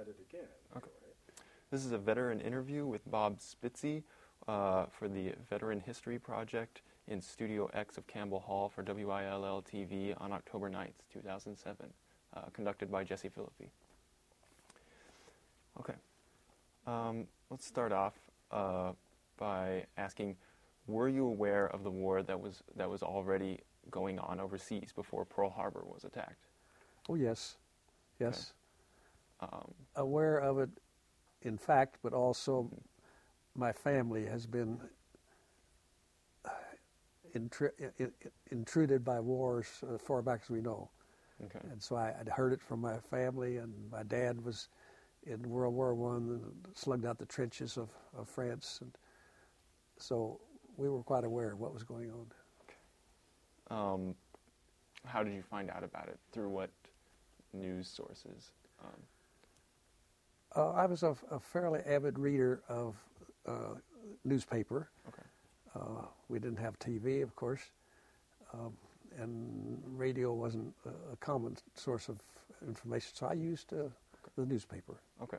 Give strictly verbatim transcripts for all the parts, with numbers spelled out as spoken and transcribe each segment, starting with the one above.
at it again. Okay. Anyway. This is a veteran interview with Bob Spitzy uh, for the Veteran History Project in Studio X of Campbell Hall for W I L L T V on October ninth, two thousand seven, uh, conducted by Jesse Philippi. Okay. Um, let's start off uh, by asking, were you aware of the war that was that was already going on overseas before Pearl Harbor was attacked? Oh, yes. Yes. Okay. Um, aware of it, in fact, but also my family has been intr- intruded by wars as far back as we know. okay. And so I, I'd heard it from my family, and my dad was in World War One and slugged out the trenches of, of France. And so we were quite aware of what was going on. Um, how did you find out about it? Through what news sources? Um, Uh, I was a, a fairly avid reader of uh, newspaper. okay. Uh, we didn't have T V, of course, um, and radio wasn't a, a common source of information, so I used uh, the newspaper. Okay.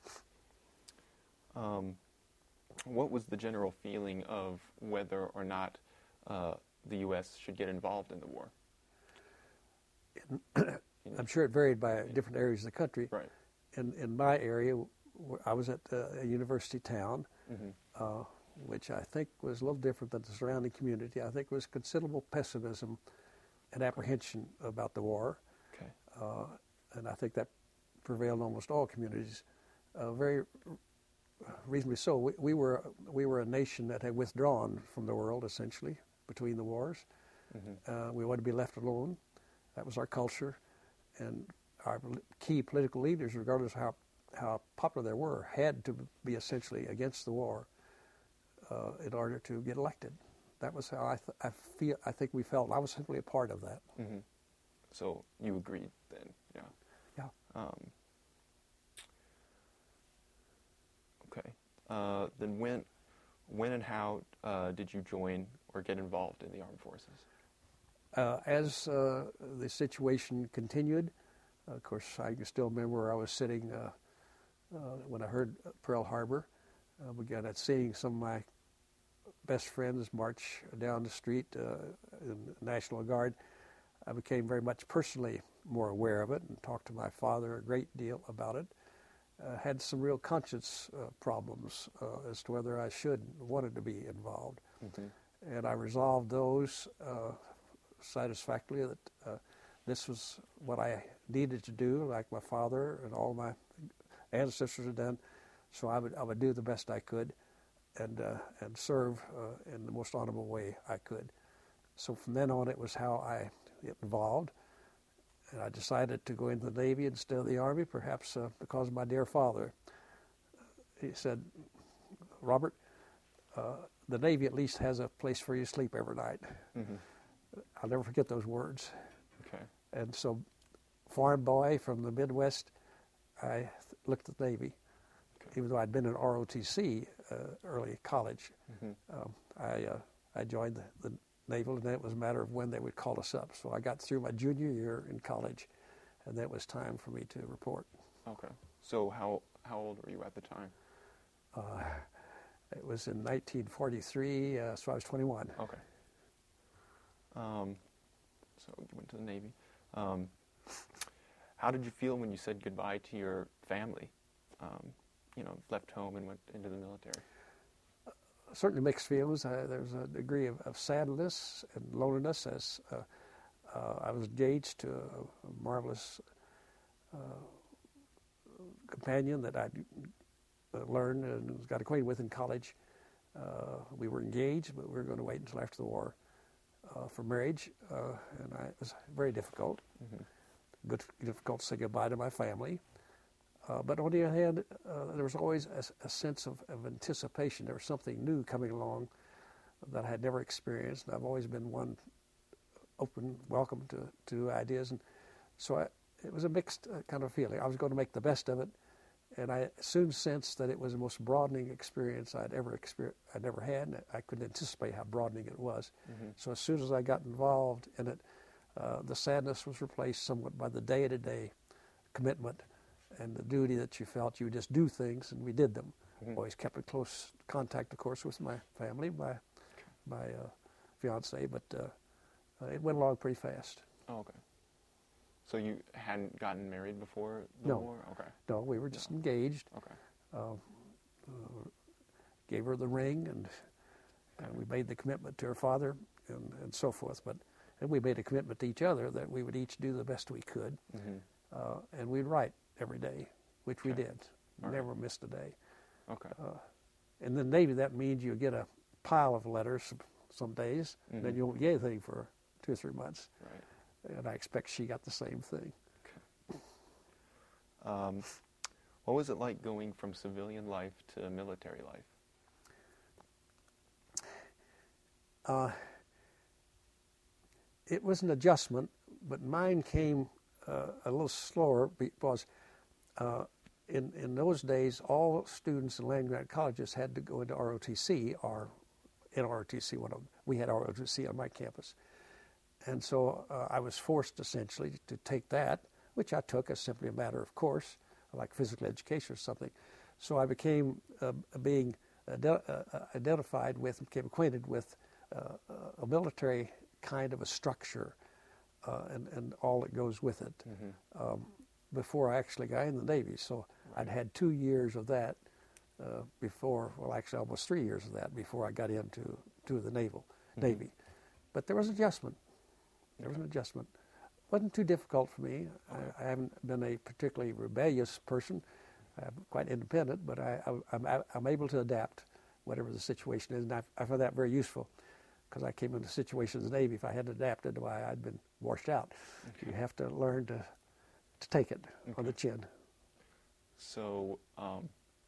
Um, what was the general feeling of whether or not uh, the U S should get involved in the war? In, I'm sure it varied by different areas of the country. Right. In in my area, I was at uh, a university town, Mm-hmm. uh, which I think was a little different than the surrounding community. I think there was considerable pessimism and apprehension about the war, Okay. uh, and I think that prevailed in almost all communities. Uh, very reasonably so. We, we were we were a nation that had withdrawn from the world essentially between the wars. Mm-hmm. Uh, we wanted to be left alone. That was our culture, and our key political leaders, regardless of how, how popular they were, had to be essentially against the war uh, in order to get elected. That was how I, th- I feel. I think we felt. I was simply a part of that. Mm-hmm. So you agreed then, yeah. Yeah. Um, okay. Uh, then when, when and how uh, did you join or get involved in the armed forces? Uh, as uh, the situation continued, uh, of course, I can still remember where I was sitting uh, uh, when I heard Pearl Harbor. Uh, began at seeing some of my best friends march down the street uh, in the National Guard. I became very much personally more aware of it and talked to my father a great deal about it. Uh, had some real conscience uh, problems uh, as to whether I should wanted to be involved. Mm-hmm. And I resolved those uh, satisfactorily that uh, this was what I needed to do, like my father and all my ancestors had done. So I would I would do the best I could, and uh, and serve uh, in the most honorable way I could. So from then on, it was how I get involved, and I decided to go into the Navy instead of the Army, perhaps uh, because of my dear father. He said, "Robert, uh, the Navy at least has a place for you to sleep every night." Mm-hmm. I'll never forget those words. Okay. And so, farm boy from the Midwest, I th- looked at the Navy. Okay. Even though I'd been in R O T C uh, early college, Mm-hmm. um, I uh, I joined the, the Naval, and then it was a matter of when they would call us up. So I got through my junior year in college, and then it was time for me to report. Okay. So how how old were you at the time? Uh, it was in nineteen forty-three, uh, so I was twenty-one. Okay. Um, so you went to the Navy. Um, how did you feel when you said goodbye to your family? Um, you know, left home and went into the military. Certainly mixed feelings. Uh, there was a degree of, of sadness and loneliness as uh, uh, I was engaged to a, a marvelous uh, companion that I uh, learned and got acquainted with in college. Uh, we were engaged, but we were going to wait until after the war uh, for marriage, uh, and I, it was very difficult. Mm-hmm. Good, difficult to say goodbye to my family. Uh, but on the other hand, uh, there was always a, a sense of, of anticipation. There was something new coming along that I had never experienced, and I've always been one open, welcome to, to new ideas. And so I, it was a mixed uh, kind of feeling. I was going to make the best of it, and I soon sensed that it was the most broadening experience I'd ever exper- I'd ever had, and I couldn't anticipate how broadening it was. Mm-hmm. So as soon as I got involved in it, uh, the sadness was replaced somewhat by the day-to-day commitment and the duty that you felt you would just do things, and we did them. Mm-hmm. Always kept in close contact, of course, with my family, my my uh, fiance, but uh, uh, it went along pretty fast. Oh, okay. So you hadn't gotten married before the No. war? Okay. No, we were just No. engaged. Okay. Uh, uh, gave her the ring, and and we made the commitment to her father, and, and so forth. But and we made a commitment to each other that we would each do the best we could, Mm-hmm. uh, and we'd write every day, which we Okay. did. All right. Never missed a day. Okay. Uh, in the Navy, that means you get a pile of letters some days, Mm-hmm. and then you won't get anything for two or three months. Right. And I expect she got the same thing. Um, what was it like going from civilian life to military life? Uh, it was an adjustment, but mine came uh, a little slower because uh, in in those days, all students in land grant colleges had to go into R O T C, or in R O T C, one of them. We had R O T C on my campus. And so uh, I was forced essentially to take that, which I took as simply a matter of course, like physical education or something. So I became uh, being ide- uh, identified with, became acquainted with uh, a military kind of a structure uh, and, and all that goes with it Mm-hmm. um, before I actually got in the Navy. So Right. I'd had two years of that uh, before, well, actually almost three years of that before I got into to the naval Mm-hmm. Navy. But there was adjustment. There was an adjustment. Wasn't too difficult for me. Okay. I, I haven't been a particularly rebellious person. I'm quite independent, but I, I, I'm, I'm able to adapt whatever the situation is, and I, I find that very useful because I came into situations in the Navy. If I hadn't adapted, why I'd been washed out. Okay. You have to learn to to take it on the Okay. chin. So, um,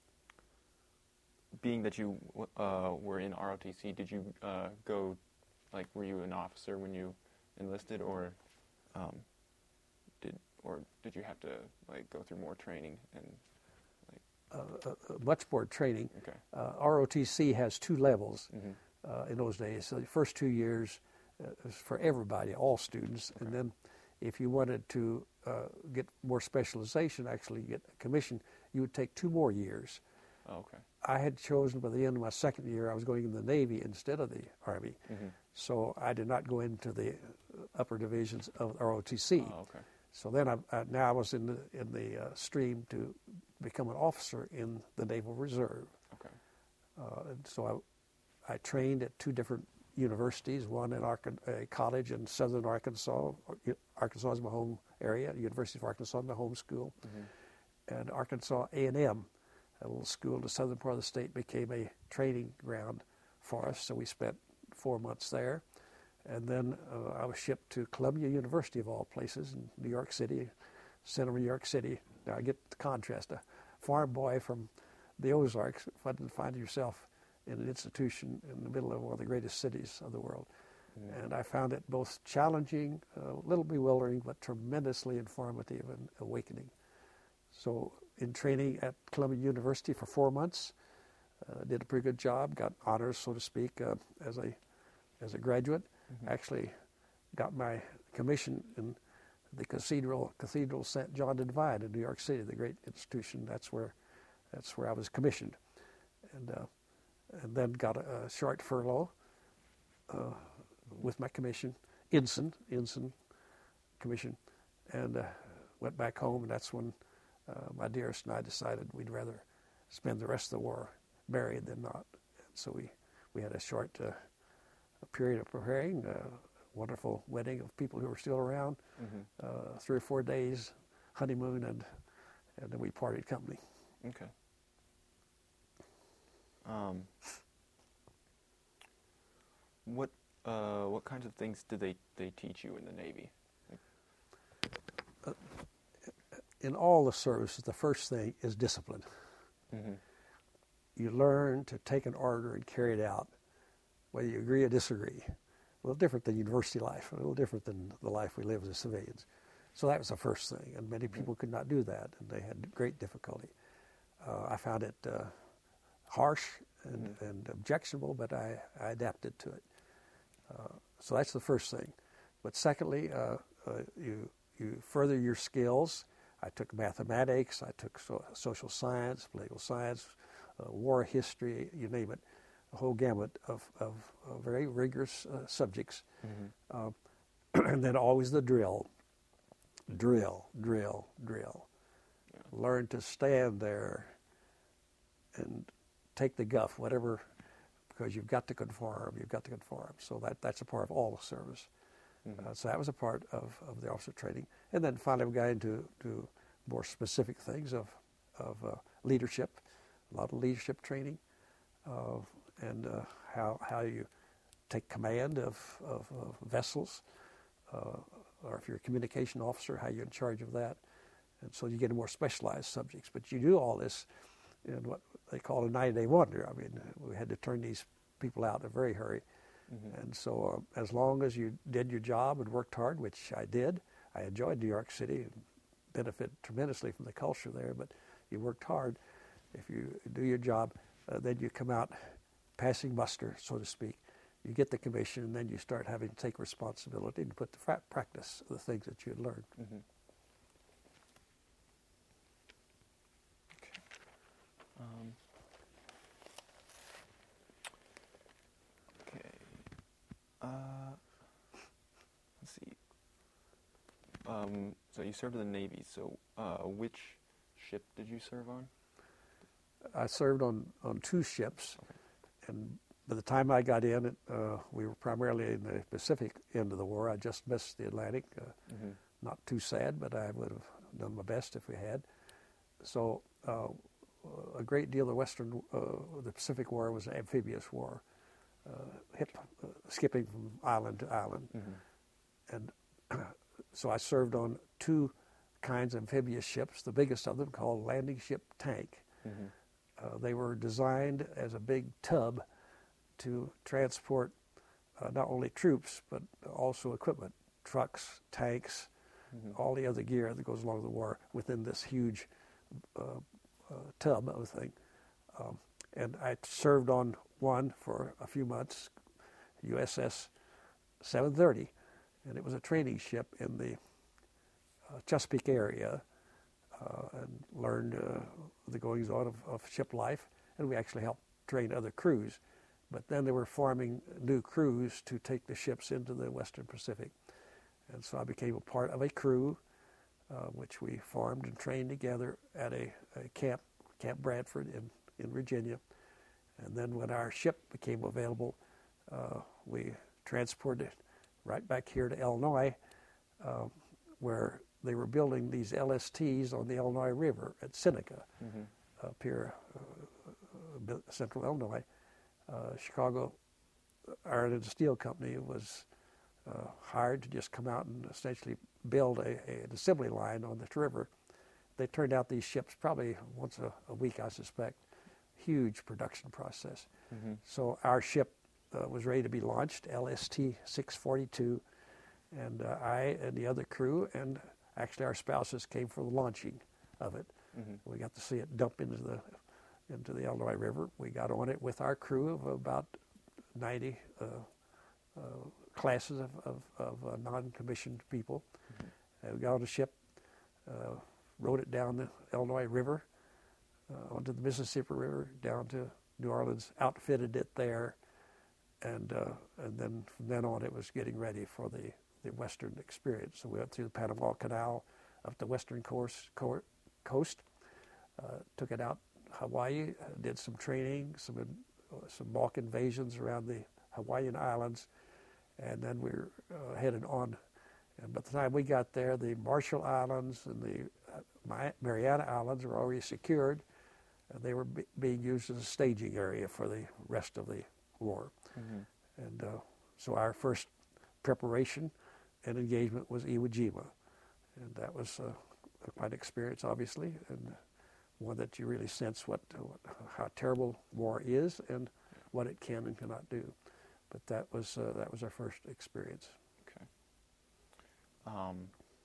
being that you uh, were in R O T C, did you uh, go, like, were you an officer when you enlisted, or um, did or did you have to like go through more training and like? Uh, uh, much more training. Okay. Uh, R O T C has two levels Mm-hmm. uh, in those days. So the first two years uh, was for everybody, all students, Okay. and then if you wanted to uh, get more specialization, actually get a commission, you would take two more years. Oh, okay. I had chosen by the end of my second year I was going in the Navy instead of the Army, Mm-hmm. so I did not go into the upper divisions of R O T C. Oh, okay. So then I, I now I was in the in the uh, stream to become an officer in the Naval Reserve. Okay. Uh, and so I, I trained at two different universities, one in Arkan- a college in southern Arkansas. Arkansas is my home area. University of Arkansas is my home school. Mm-hmm. And Arkansas A and M, a little school in the southern part of the state, became a training ground for us. So we spent four months there. And then uh, I was shipped to Columbia University, of all places, in New York City, center of New York City. Now I get the contrast. A farm boy from the Ozarks, finding find yourself in an institution in the middle of one of the greatest cities of the world. Mm-hmm. And I found it both challenging, a little bewildering, but tremendously informative and awakening. So in training at Columbia University for four months, uh, did a pretty good job, got honors, so to speak, uh, as a as a graduate. Mm-hmm. Actually got my commission in the Cathedral Cathedral Saint John the Divine in New York City, the great institution. That's where that's where I was commissioned. And uh, and then got a, a short furlough uh, with my commission, ensign, ensign commission, and uh, went back home. And that's when uh, my dearest and I decided we'd rather spend the rest of the war married than not. And so we, we had a short uh, a period of preparing, a wonderful wedding of people who were still around, Mm-hmm. uh, three or four days honeymoon, and and then we parted company. Okay. Um, what uh, what kinds of things did they, they teach you in the Navy? In all the services, the first thing is discipline. Mm-hmm. You learn to take an order and carry it out, whether you agree or disagree. A little different than university life, a little different than the life we live as civilians. So that was the first thing, and many people could not do that, and they had great difficulty. Uh, I found it uh, harsh and, Mm-hmm. and objectionable, but I, I adapted to it. Uh, so that's the first thing. But secondly, uh, uh, you you further your skills. I took mathematics, I took so, social science, political science, uh, war history, you name it, a whole gamut of, of, of very rigorous uh, subjects. Mm-hmm. uh, and then always the drill, drill, drill, drill. Yeah. Learn to stand there and take the guff, whatever, because you've got to conform, you've got to conform. So that, that's a part of all the service. Mm-hmm. Uh, so that was a part of, of the officer training. And then finally we got into to more specific things of, of uh, leadership, a lot of leadership training, uh, and uh, how, how you take command of, of, of vessels, uh, or if you're a communication officer, how you're in charge of that. And so you get more specialized subjects. But you do all this in what they call a ninety-day wonder. I mean, we had to turn these people out in a very hurry. Mm-hmm. And so uh, as long as you did your job and worked hard, which I did, I enjoyed New York City and benefited tremendously from the culture there, but you worked hard. If you do your job, uh, then you come out passing muster, so to speak. You get the commission, and then you start having to take responsibility and put to fra- practice the things that you had learned. Mm-hmm. Okay. Um, okay. Uh, let's see. Um, so you served in the Navy. So uh, which ship did you serve on? I served on, on two ships. Okay. And by the time I got in, it, uh, we were primarily in the Pacific end of the war. I just missed the Atlantic. Uh, mm-hmm. Not too sad, but I would have done my best if we had. So uh, a great deal of the Western, uh, the Pacific War was an amphibious war, uh, hip, uh, skipping from island to island. Mm-hmm. And so I served on two kinds of amphibious ships, the biggest of them called Landing Ship Tank. Mm-hmm. Uh, they were designed as a big tub to transport uh, not only troops, but also equipment, trucks, tanks, mm-hmm. all the other gear that goes along with the war within this huge uh, uh, tub of a thing. Um, and I served on one for a few months, U S S seven thirty, and it was a training ship in the uh, Chesapeake area, uh, and learned uh, the goings-on of, of ship life, and we actually helped train other crews. But then they were forming new crews to take the ships into the Western Pacific. And so I became a part of a crew, uh, which we formed and trained together at a, a camp, Camp Bradford in, in Virginia. And then when our ship became available, uh, we transported it right back here to Illinois, uh, where they were building these L S Ts on the Illinois River at Seneca, mm-hmm. up here, uh, central Illinois. Uh, Chicago Iron and Steel Company was uh, hired to just come out and essentially build a, a, an assembly line on this river. They turned out these ships probably once a, a week, I suspect. Huge production process. Mm-hmm. So our ship uh, was ready to be launched, L S T six forty-two, and uh, I and the other crew, and actually our spouses came for the launching of it. Mm-hmm. We got to see it dump into the into the Illinois River. We got on it with our crew of about ninety uh, uh, classes of, of, of uh, non-commissioned people. Mm-hmm. Uh, we got on the ship, uh, rode it down the Illinois River, uh, onto the Mississippi River, down to New Orleans, outfitted it there, and uh, and then from then on it was getting ready for the, the Western experience. So we went through the Panama Canal up the western course, co- coast, uh, took it out Hawaii, uh, did some training, some uh, some mock invasions around the Hawaiian Islands, and then we were uh, headed on. And by the time we got there, the Marshall Islands and the uh, Mariana Islands were already secured, and they were be- being used as a staging area for the rest of the war. Mm-hmm. And uh, so our first preparation and engagement was Iwo Jima, and that was uh, quite an experience, obviously, and one that you really sense what, what how terrible war is and what it can and cannot do. But that was uh, that was our first experience. Okay. Um,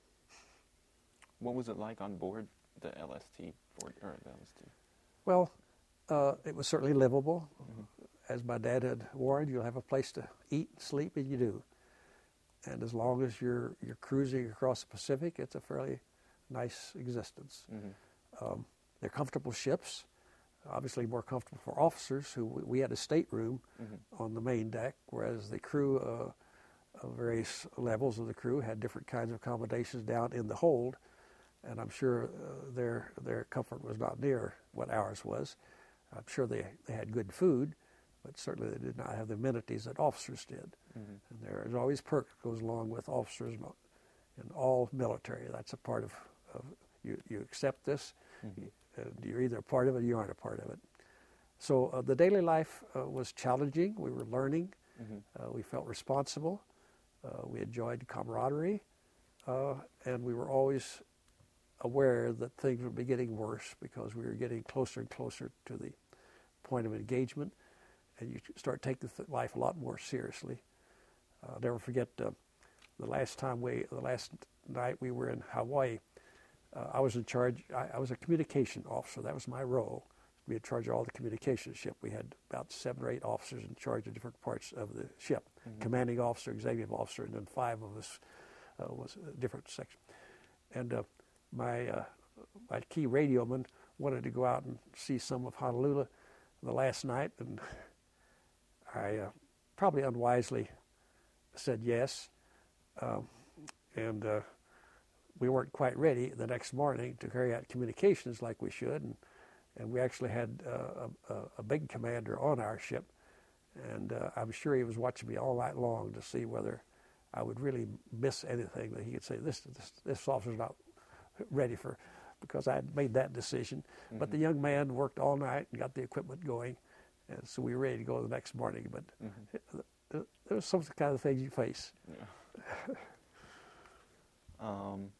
what was it like on board the L S T or the L S T? Well, uh, it was certainly livable. Mm-hmm. As my dad had warned, you'll have a place to eat and sleep, and you do. And as long as you're you're cruising across the Pacific, it's a fairly nice existence. Mm-hmm. Um, they're comfortable ships, obviously more comfortable for officers. Who we had a stateroom mm-hmm. on the main deck, whereas the crew, uh, of various levels of the crew, had different kinds of accommodations down in the hold, and I'm sure uh, their their comfort was not near what ours was. I'm sure they they had good food, but certainly they did not have the amenities that officers did. Mm-hmm. And there is always perk that goes along with officers in all military. That's a part of, of you, you accept this, mm-hmm. you, uh, you're either a part of it or you aren't a part of it. So uh, the daily life uh, was challenging. We were learning. Mm-hmm. Uh, we felt responsible. Uh, we enjoyed camaraderie. Uh, and we were always aware that things would be getting worse because we were getting closer and closer to the point of engagement. And you start taking life a lot more seriously. Uh, I'll never forget uh, the last time we, the last night we were in Hawaii. Uh, I was in charge. I, I was a communication officer. That was my role, to be in charge of all the communication ship. We had about seven or eight officers in charge of different parts of the ship: mm-hmm. commanding officer, executive officer, and then five of us uh, was a different section. And uh, my uh, my key radioman wanted to go out and see some of Honolulu the last night, and I uh, probably unwisely said yes, um, and uh, we weren't quite ready the next morning to carry out communications like we should, and, and we actually had uh, a, a big commander on our ship, and uh, I'm sure he was watching me all night long to see whether I would really miss anything that he could say, this this, this officer's not ready for, because I had made that decision. Mm-hmm. But the young man worked all night and got the equipment going, and so we were ready to go the next morning. But mm-hmm. it, there's some kind of things you face. Yeah. um,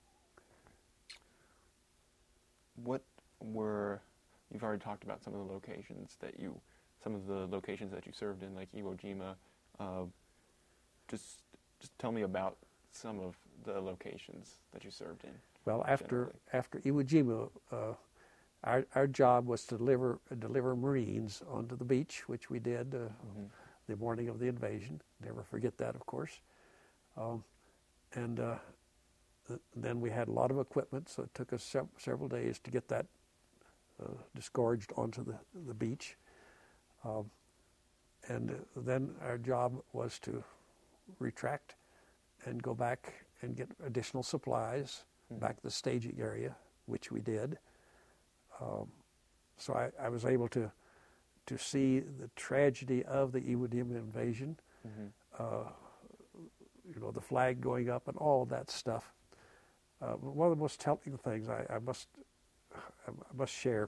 what were, you've already talked about some of the locations that you, some of the locations that you served in, like Iwo Jima. Uh, just, just tell me about some of the locations that you served in. Well, after generally. after Iwo Jima, uh, our our job was to deliver uh, deliver Marines onto the beach, which we did uh, mm-hmm. the morning of the invasion. Never forget that, of course. Um, and uh, th- then we had a lot of equipment, so it took us se- several days to get that uh, disgorged onto the the beach. Um, and uh, then our job was to retract and go back and get additional supplies mm-hmm. back to the staging area, which we did. Um, so I, I was able to to see the tragedy of the Iwo Jima invasion, mm-hmm. uh, you know, the flag going up and all of that stuff. Uh, one of the most telling things I, I must I must share.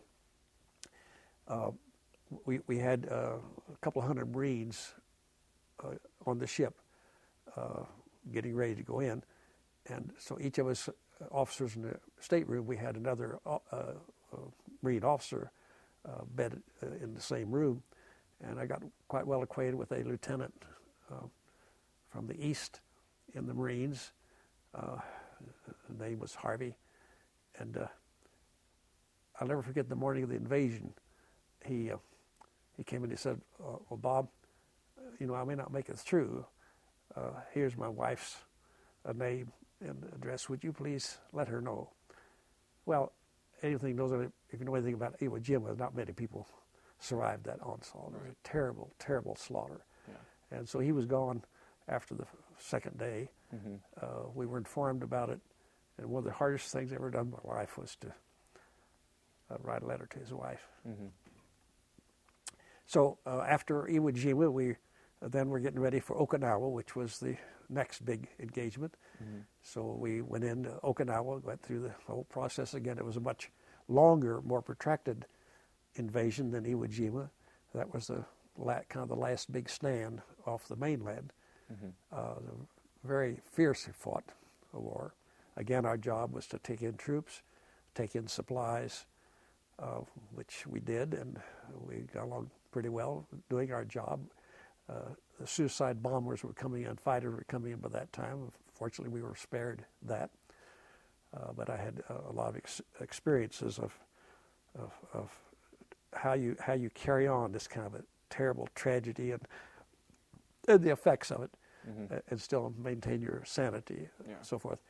Uh, we we had uh, a couple of hundred Marines uh, on the ship, uh, getting ready to go in, and so each of us officers in the stateroom, we had another uh, uh, Marine officer uh, bed uh, in the same room, and I got quite well acquainted with a lieutenant uh, from the east in the Marines. Uh, his name was Harvey, and uh, I'll never forget the morning of the invasion. He uh, he came in and he said, uh, "Well, Bob, you know, I may not make it through. Uh, here's my wife's uh, name and address. Would you please let her know?" Well, anything knows that if you know anything about Iwo Jima, not many people survived that onslaught. It was a terrible, terrible slaughter. Yeah. And so he was gone after the second day. Mm-hmm. Uh, we were informed about it, and one of the hardest things I ever done in my life was to uh, write a letter to his wife. Mm-hmm. So uh, after Iwo Jima, we uh, then were getting ready for Okinawa, which was the next big engagement. Mm-hmm. So we went into Okinawa, went through the whole process again. It was a much longer, more protracted invasion than Iwo Jima. That was the la- kind of the last big stand off the mainland. Mm-hmm. Uh, the very fiercely fought a war. Again, our job was to take in troops, take in supplies, uh, which we did, and we got along pretty well doing our job. Uh, the suicide bombers were coming in, fighters were coming in by that time. Fortunately, we were spared that. Uh, but I had uh, a lot of ex- experiences of, of of how you how you carry on this kind of a terrible tragedy and and the effects of it, mm-hmm. uh, and still maintain your sanity, yeah. and so forth.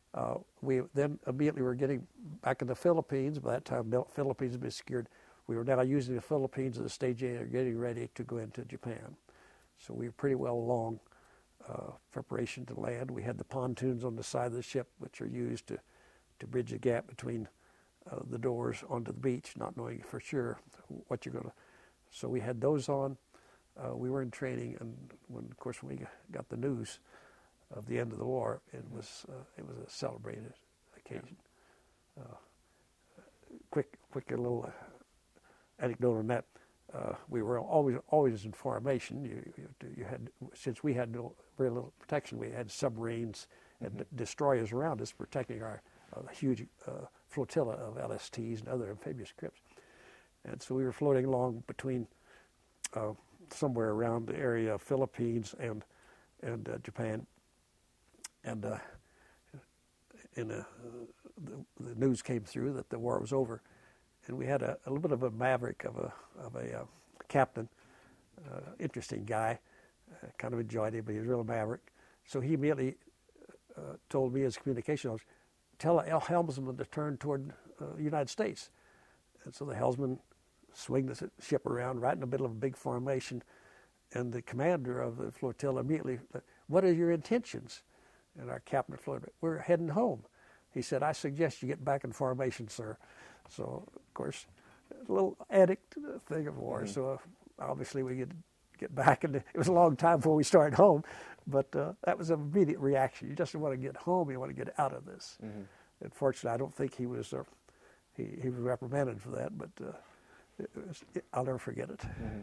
Uh, we then immediately were getting back in the Philippines. By that time, the Philippines had been secured. We were now using the Philippines as a staging area, getting ready to go into Japan. So we were pretty well along uh, preparation to land. We had the pontoons on the side of the ship, which are used to, to bridge the gap between uh, the doors onto the beach, not knowing for sure what you're going to. So we had those on. Uh, we were in training, and when, of course, when we got the news of the end of the war, it was uh, it was a celebrated occasion. Uh, quick, quick little anecdote on that. Uh, we were always always in formation. You, you, you had since we had no very little protection. We had submarines and mm-hmm. destroyers around us protecting our uh, huge uh, flotilla of L S Ts and other amphibious crypts. And so we were floating along between uh, somewhere around the area of Philippines and and uh, Japan. And uh, in a, uh, the, the news came through that the war was over, and we had a, a little bit of a maverick of a of a uh, captain, uh, interesting guy, uh, kind of enjoyed him, but he was a real maverick. So he immediately uh, told me as communication officer, tell the helmsman to turn toward uh, the United States. And so the helmsman swung the ship around right in the middle of a big formation, and the commander of the flotilla immediately, what are your intentions? And our captain of the flotilla, we're heading home. He said, I suggest you get back in formation, sir. So, of course, a little addict thing of war. Mm-hmm. So uh, obviously we could get back, and it was a long time before we started home, but uh, that was an immediate reaction. You just want to get home. You want to get out of this. Mm-hmm. Unfortunately, I don't think he was uh, he, he was reprimanded for that, but uh, it was, it, I'll never forget it. Mm-hmm.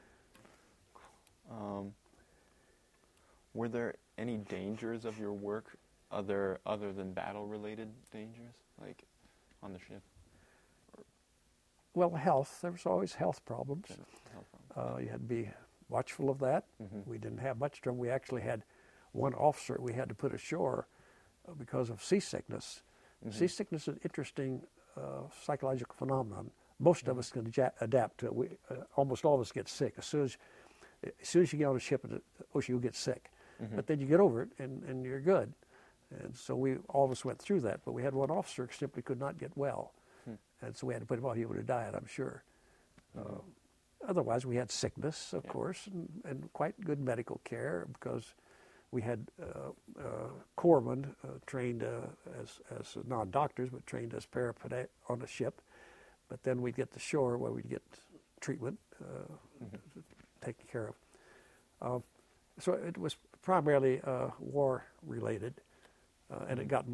Um, were there any dangers of your work other other than battle-related dangers, like on the ship? Well, health. There was always health problems. Health problems. Uh, you had to be watchful of that. Mm-hmm. We didn't have much trouble. We actually had one officer we had to put ashore uh, because of seasickness. Mm-hmm. Seasickness is an interesting uh, psychological phenomenon. Most mm-hmm. of us can adja- adapt to it. We, uh, almost all of us get sick. As soon as, as soon as you get on a ship in the ocean, you'll get sick. Mm-hmm. But then you get over it, and, and you're good. And so we all of us went through that. But we had one officer who simply could not get well. Mm-hmm. And so we had to put him on. He would have died, I'm sure. Mm-hmm. Uh, otherwise, we had sickness, of yeah. course, and, and quite good medical care because we had uh, uh, corpsmen uh, trained uh, as, as non-doctors, but trained as parapet on a ship. But then we'd get to shore where we'd get treatment uh, mm-hmm. taken care of. Uh, so it was primarily uh, war-related, uh, and mm-hmm. it got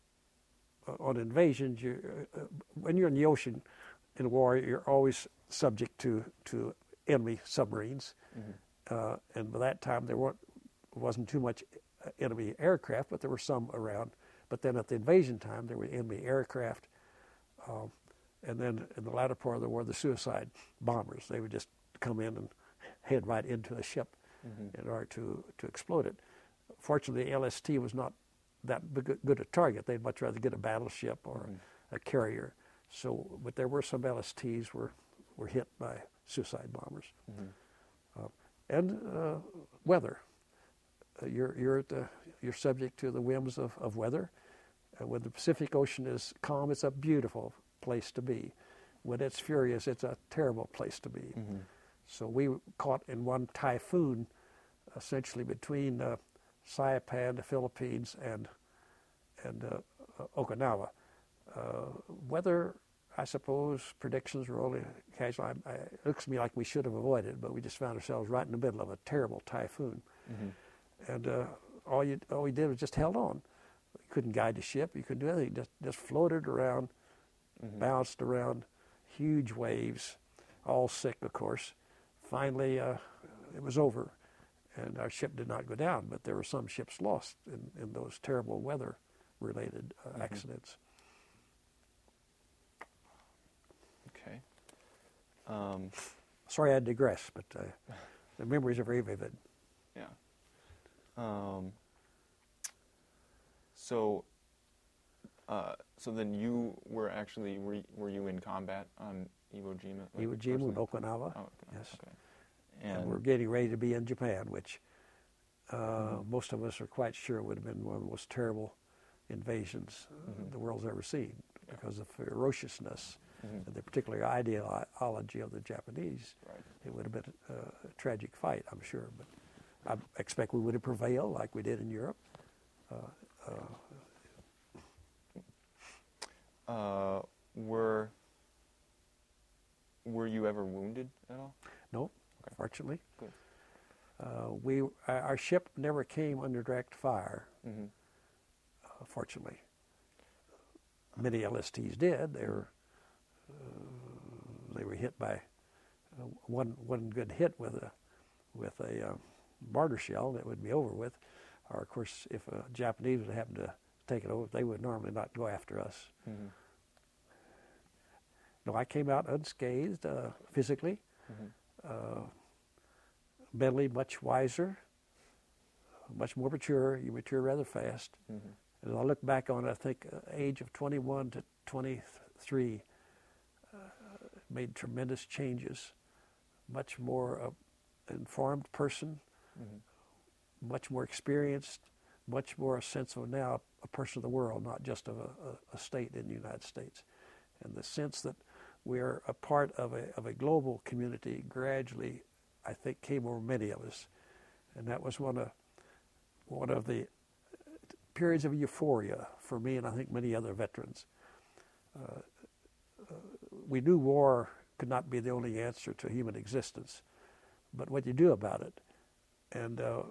uh, on invasions. You, uh, when you're in the ocean in war, you're always subject to, to enemy submarines, mm-hmm. uh, and by that time there weren't wasn't too much enemy aircraft, but there were some around. But then at the invasion time, there were enemy aircraft. Um, and then in the latter part of the war, the suicide bombers. They would just come in and head right into a ship mm-hmm. in order to, to explode it. Fortunately, the L S T was not that good a target. They'd much rather get a battleship or mm-hmm. a carrier. So, but there were some L S Ts were, were hit by suicide bombers. Mm-hmm. Uh, and uh, weather. Uh, you're you're at the, you're subject to the whims of, of weather. Uh, when the Pacific Ocean is calm, it's a beautiful place to be. When it's furious, it's a terrible place to be. Mm-hmm. So we caught in one typhoon, essentially between uh, Saipan, the Philippines, and and uh, Okinawa. Uh, weather, I suppose, predictions were only casual. I, I, it looks to me like we should have avoided, but we just found ourselves right in the middle of a terrible typhoon. Mm-hmm. And uh, all you all we did was just held on. You couldn't guide the ship. You couldn't do anything. Just just floated around, mm-hmm. bounced around, huge waves, all sick, of course. Finally, uh, it was over, and our ship did not go down. But there were some ships lost in, in those terrible weather-related uh, mm-hmm. accidents. Okay. Um, Sorry, I digress, but uh, the memories are very vivid. Yeah. Um, so, uh, so then you were actually, were, were you in combat on Iwo Jima? Like Iwo Jima and Okinawa, oh, okay. yes. Okay. And, and we're getting ready to be in Japan, which uh, mm-hmm. most of us are quite sure would have been one of the most terrible invasions Mm-hmm. the world's ever seen, Yeah. because of the ferociousness Mm-hmm. and the particular ideology of the Japanese. Right. It would have been a, a tragic fight, I'm sure, but I expect we would have prevailed like we did in Europe. Uh, uh, Uh, were Were you ever wounded at all? no, Okay. fortunately. Good. Uh, we our our ship never came under direct fire. Mm-hmm. Uh, fortunately, many L S Ts did. They were uh, they were hit by uh, one one good hit with a with a uh, mortar shell, and it would be over with. Or of course, if a Japanese would happen to take it over, they would normally not go after us. Mm-hmm. No, I came out unscathed uh, physically, Mm-hmm. uh, mentally much wiser, much more mature. You mature rather fast. Mm-hmm. And I look back on it, I think uh, age of twenty-one to twenty-three uh, made tremendous changes. Much more uh, informed person, Mm-hmm. much more experienced, much more a sense of now a person of the world, not just of a, a, a state in the United States. And the sense that we are a part of a, of a global community gradually, I think, came over many of us. And that was one of, one of the periods of euphoria for me and I think many other veterans. Uh, uh, we knew war could not be the only answer to human existence, but what you do about it. And uh,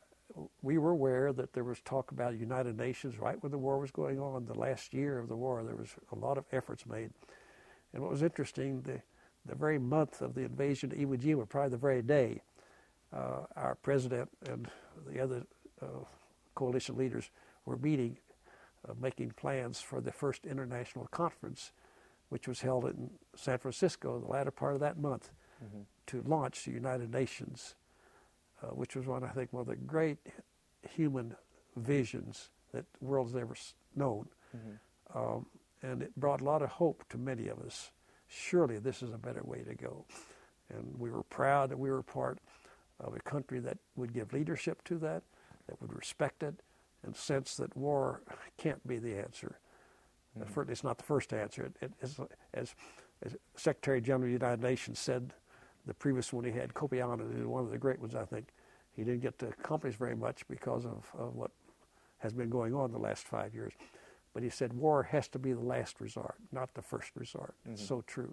we were aware that there was talk about United Nations right when the war was going on. The last year of the war, there was a lot of efforts made. And what was interesting, the, the very month of the invasion of Iwo Jima, probably the very day, uh, our president and the other uh, coalition leaders were meeting, uh, making plans for the first international conference, which was held in San Francisco the latter part of that month, Mm-hmm. to launch the United Nations, uh, which was one, I think, one of the great human visions that the world's ever known. Mm-hmm. Um, and it brought a lot of hope to many of us. Surely this is a better way to go. And we were proud that we were part of a country that would give leadership to that, that would respect it, and sense that war can't be the answer. Mm-hmm. Certainly it's not the first answer. It, it is, as, as Secretary General of the United Nations said, the previous one he had, Kofi Annan, who was one of the great ones, I think, he didn't get to accomplish very much because of, of what has been going on the last five years. But he said war has to be the last resort, not the first resort. Mm-hmm. It's so true.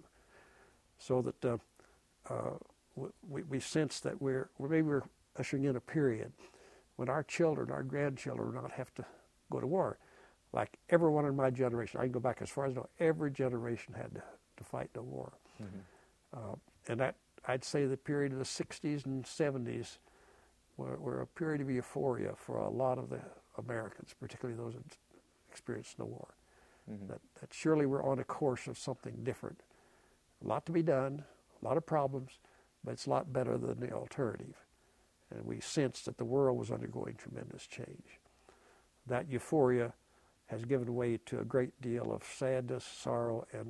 So that uh, uh, we, we sense that we're, maybe we're ushering in a period when our children, our grandchildren will not have to go to war. Like everyone in my generation, I can go back as far as I know, every generation had to, to fight the war. Mm-hmm. uh, and that, I'd say the period of the sixties and seventies were, were a period of euphoria for a lot of the Americans, particularly those that experienced the war. Mm-hmm. That, that surely we're on a course of something different. A lot to be done, a lot of problems, but it's a lot better than the alternative. And we sensed that the world was undergoing tremendous change. That euphoria has given way to a great deal of sadness, sorrow, and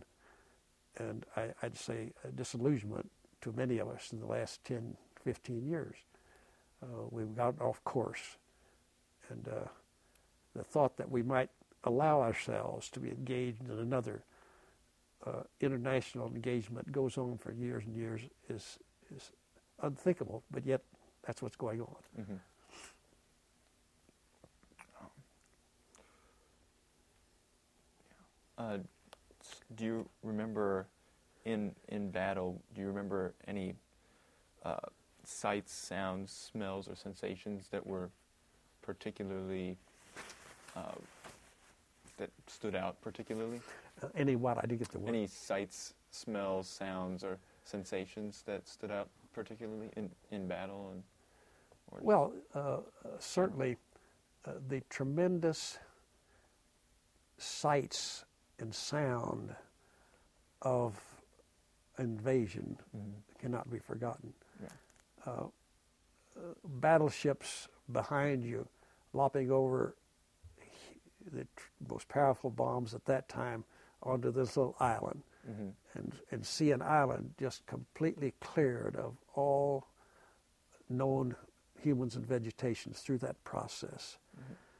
and I, I'd say a disillusionment to many of us in the last ten, fifteen years. Uh, we've gotten off course. And uh, the thought that we might allow ourselves to be engaged in another uh, international engagement goes on for years and years is, is unthinkable, but yet that's what's going on. Mm-hmm. Uh, do you remember in in battle, do you remember any uh, sights, sounds, smells, or sensations that were particularly, uh, that stood out particularly? Uh, any what? I didn't get the word. Any sights, smells, sounds, or sensations that stood out particularly in, in battle? And or Well, uh, uh, certainly uh, the tremendous sights and sound of invasion mm-hmm. cannot be forgotten. Yeah. Uh, uh, battleships behind you lopping over the tr- most powerful bombs at that time onto this little island, mm-hmm. and, and see an island just completely cleared of all known humans and vegetations through that process. Mm-hmm.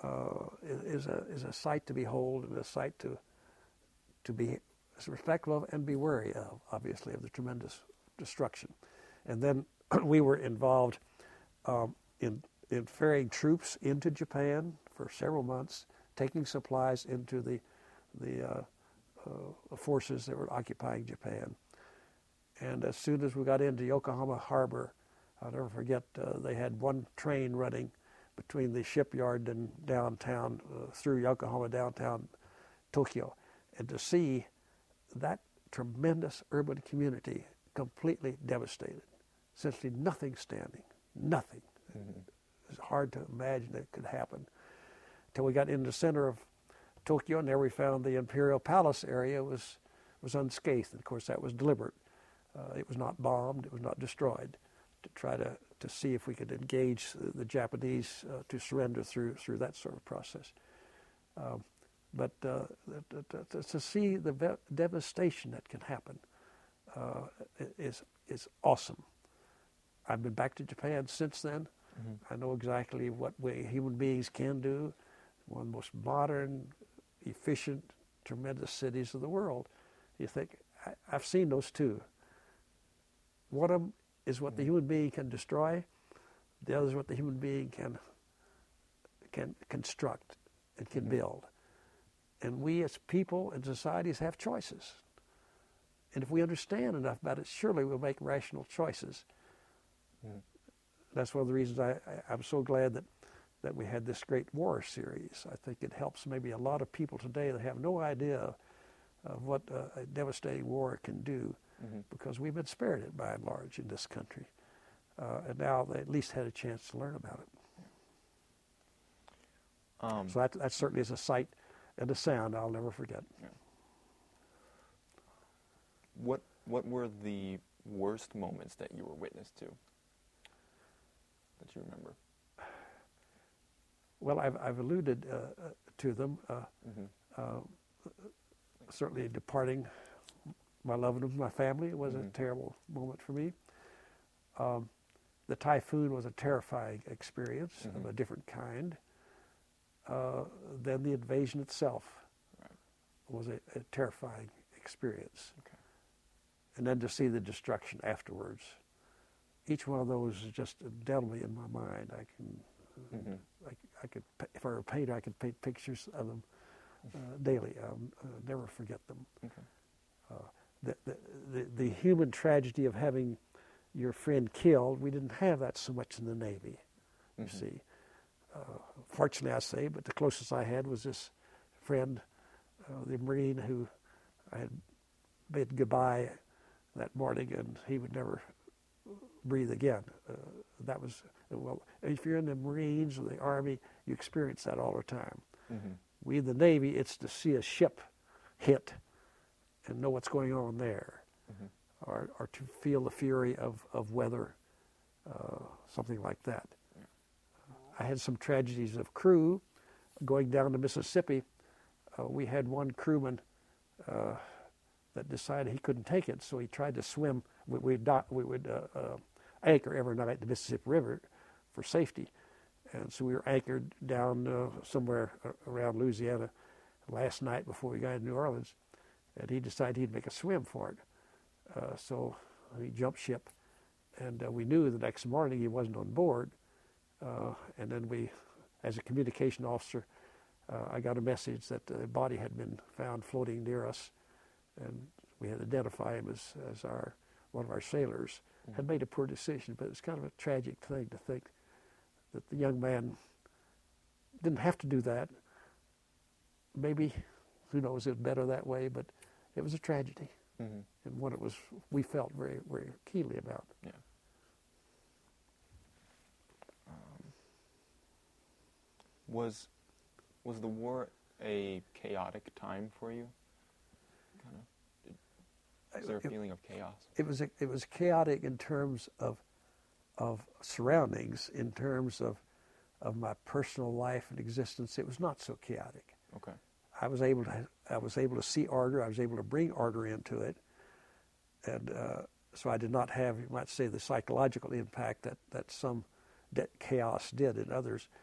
uh, is a is a sight to behold and a sight to to be respectful of and be wary of, obviously, of the tremendous destruction. And then we were involved um, in in ferrying troops into Japan for several months, taking supplies into the the uh, uh, forces that were occupying Japan. And as soon as we got into Yokohama Harbor, I'll never forget, uh, they had one train running between the shipyard and downtown, uh, through Yokohama, downtown Tokyo. And to see that tremendous urban community completely devastated, essentially nothing standing, nothing. Mm-hmm. It's hard to imagine that it could happen. Until we got into the center of Tokyo, and there we found the Imperial Palace area was, was unscathed. And of course, that was deliberate. Uh, it was not bombed, it was not destroyed, to try to, to see if we could engage the, the Japanese uh, to surrender through through that sort of process. Um, but uh, to, to, to see the ve- devastation that can happen uh, is is awesome. I've been back to Japan since then. Mm-hmm. I know exactly what we human beings can do. One of the most modern, efficient, tremendous cities of the world. You think, I, I've seen those two. One of them is what the human being can destroy. The other is what the human being can can construct and can mm-hmm. build. And we as people and societies have choices. And if we understand enough about it, surely we'll make rational choices. Mm. That's one of the reasons I, I, I'm so glad that, that we had this great war series. I think it helps maybe a lot of people today that have no idea of what uh, a devastating war can do. Mm-hmm. Because we've been spared it by and large in this country. Uh, and now they at least had a chance to learn about it. Um, so that, that certainly is a sight and a sound I'll never forget. Yeah. What what were the worst moments that you were witness to that you remember? Well, I've, I've alluded uh, to them. Uh, mm-hmm. uh, certainly departing my loved ones, my family, it was mm-hmm. a terrible moment for me. Um, the typhoon was a terrifying experience mm-hmm. of a different kind. Uh, then the invasion itself right. was a, a terrifying experience. Okay. And then to see the destruction afterwards. Each one of those is just indelibly in my mind. I can, mm-hmm. I, I could, if I were a painter, I could paint pictures of them uh, daily. I'll uh, never forget them. Okay. Uh, The, the, the, the human tragedy of having your friend killed, we didn't have that so much in the Navy, you mm-hmm. see. Uh, fortunately, I say, but the closest I had was this friend, uh, the Marine, who I had bid goodbye that morning, and he would never breathe again. Uh, that was, well, if you're in the Marines or the Army, you experience that all the time. Mm-hmm. We in the Navy, it's to see a ship hit and know what's going on there, mm-hmm. or, or to feel the fury of, of weather, uh, something like that. Yeah. I had some tragedies of crew going down the Mississippi. Uh, we had one crewman uh, that decided he couldn't take it, so he tried to swim. We, we, do, we would uh, uh, anchor every night in the Mississippi River for safety. And so we were anchored down uh, somewhere around Louisiana last night before we got to New Orleans. And he decided he'd make a swim for it. Uh, so he jumped ship, and uh, we knew the next morning he wasn't on board. Uh, and then we, as a communication officer, uh, I got a message that the body had been found floating near us, and we had to identify him as, as our one of our sailors. Mm-hmm. Had made a poor decision, but it's kind of a tragic thing to think that the young man didn't have to do that. Maybe, who knows, it was better that way, but it was a tragedy, mm-hmm. and one it was we felt very, very keenly about. Yeah. Um, was was the war a chaotic time for you? Kind of. Is there a it, feeling of chaos? It was a, it was chaotic in terms of of surroundings, in terms of of my personal life and existence. It was not so chaotic. Okay. I was able to I was able to see order. I was able to bring order into it, and uh, so I did not have, you might say, the psychological impact that that some that chaos did in others.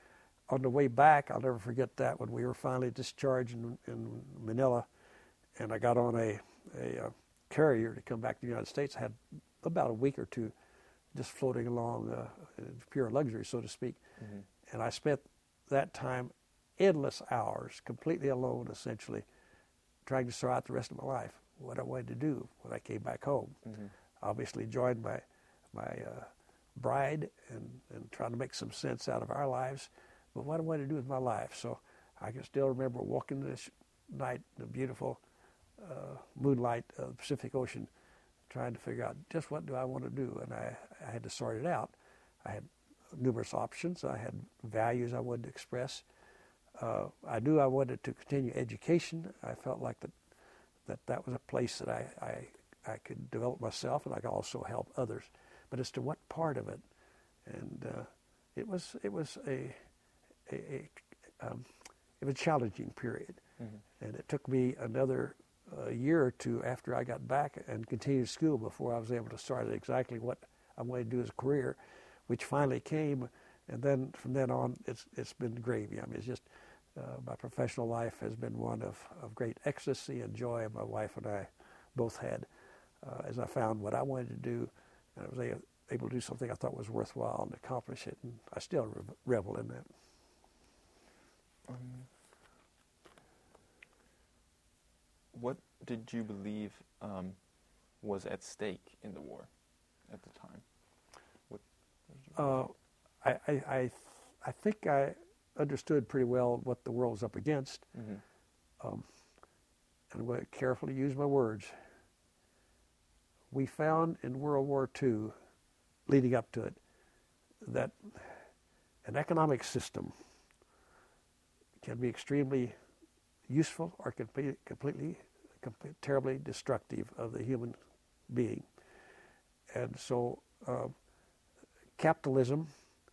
on the way back, I'll never forget that when we were finally discharged in, in Manila, and I got on a, a, uh carrier to come back to the United States. I had about a week or two just floating along uh, in pure luxury, so to speak. Mm-hmm. And I spent that time endless hours completely alone, essentially, trying to sort out the rest of my life, what I wanted to do when I came back home. Mm-hmm. Obviously joined my, my uh, bride and, and trying to make some sense out of our lives, but what I wanted to do with my life. So I can still remember walking this night in the beautiful uh, moonlight of the Pacific Ocean, trying to figure out just what do I want to do, and I, I had to sort it out. I had numerous options. I had values I wanted to express. Uh, I knew I wanted to continue education. I felt like that that, that was a place that I, I, I could develop myself, and I could also help others. But as to what part of it, and uh, it was it was a, a, a um, it was a challenging period, mm-hmm. and it took me another a year or two after I got back and continued school before I was able to start exactly what I wanted to do as a career, which finally came. And then from then on, it's it's been gravy. I mean, it's just uh, my professional life has been one of, of great ecstasy and joy. My wife and I both had, uh, as I found what I wanted to do, and I was a, able to do something I thought was worthwhile and accomplish it. And I still re- revel in that. Um. What did you believe um, was at stake in the war at the time? What, uh, I, I, I, I think I understood pretty well what the world was up against. Mm-hmm. Um, and I'm going to carefully use my words. We found in World War Two, leading up to it, that an economic system can be extremely useful or can be completely, completely terribly destructive of the human being. And so uh, capitalism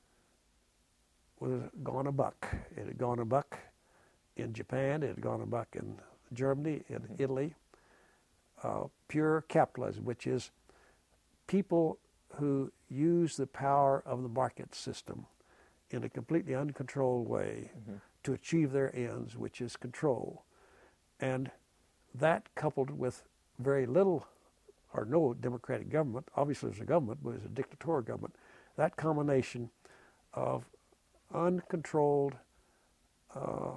was gone a buck. It had gone a buck in Japan, it had gone a buck in Germany, in mm-hmm. Italy. Uh, pure capitalism, which is people who use the power of the market system in a completely uncontrolled way mm-hmm. to achieve their ends, which is control. And that coupled with very little or no democratic government, obviously there's a government, but it's a dictatorial government, that combination of uncontrolled, uh,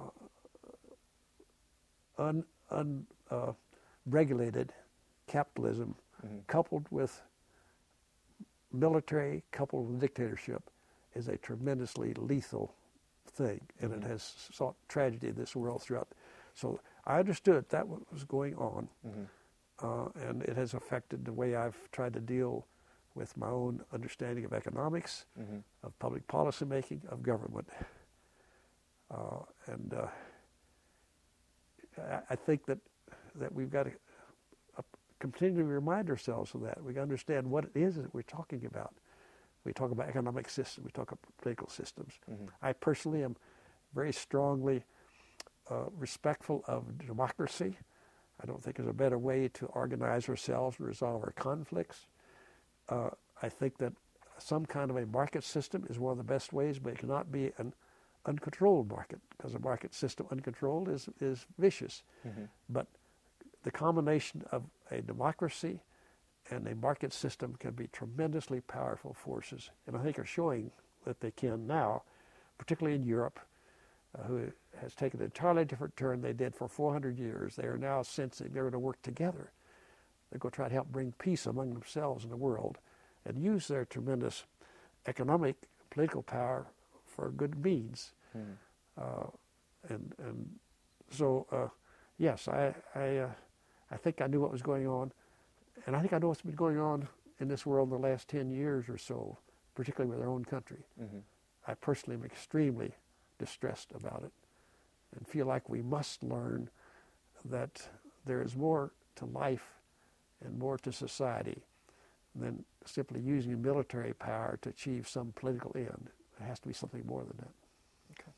un, un, uh, regulated capitalism mm-hmm. coupled with military, coupled with dictatorship, is a tremendously lethal thing, and mm-hmm. it has sought tragedy in this world throughout. So I understood that what was going on, mm-hmm. uh, and it has affected the way I've tried to deal with my own understanding of economics, mm-hmm. of public policy making, of government. Uh, and uh, I, I think that that we've got to uh, continually remind ourselves of that. We understand what it is that we're talking about. We talk about economic systems, we talk about political systems. Mm-hmm. I personally am very strongly uh, respectful of democracy. I don't think there's a better way to organize ourselves and resolve our conflicts. Uh, I think that some kind of a market system is one of the best ways, but it cannot be an uncontrolled market, because a market system uncontrolled is, is vicious. Mm-hmm. But the combination of a democracy and a market system can be tremendously powerful forces, and I think are showing that they can now, particularly in Europe, uh, who has taken an entirely different turn they did for four hundred years. They are now sensing they're going to work together. They're going to try to help bring peace among themselves in the world and use their tremendous economic, political power for good means. Hmm. Uh, and and so, uh, yes, I I, uh, I think I knew what was going on. And I think I know what's been going on in this world in the last ten years or so, particularly with our own country. Mm-hmm. I personally am extremely distressed about it and feel like we must learn that there is more to life and more to society than simply using military power to achieve some political end. It has to be something more than that. Okay.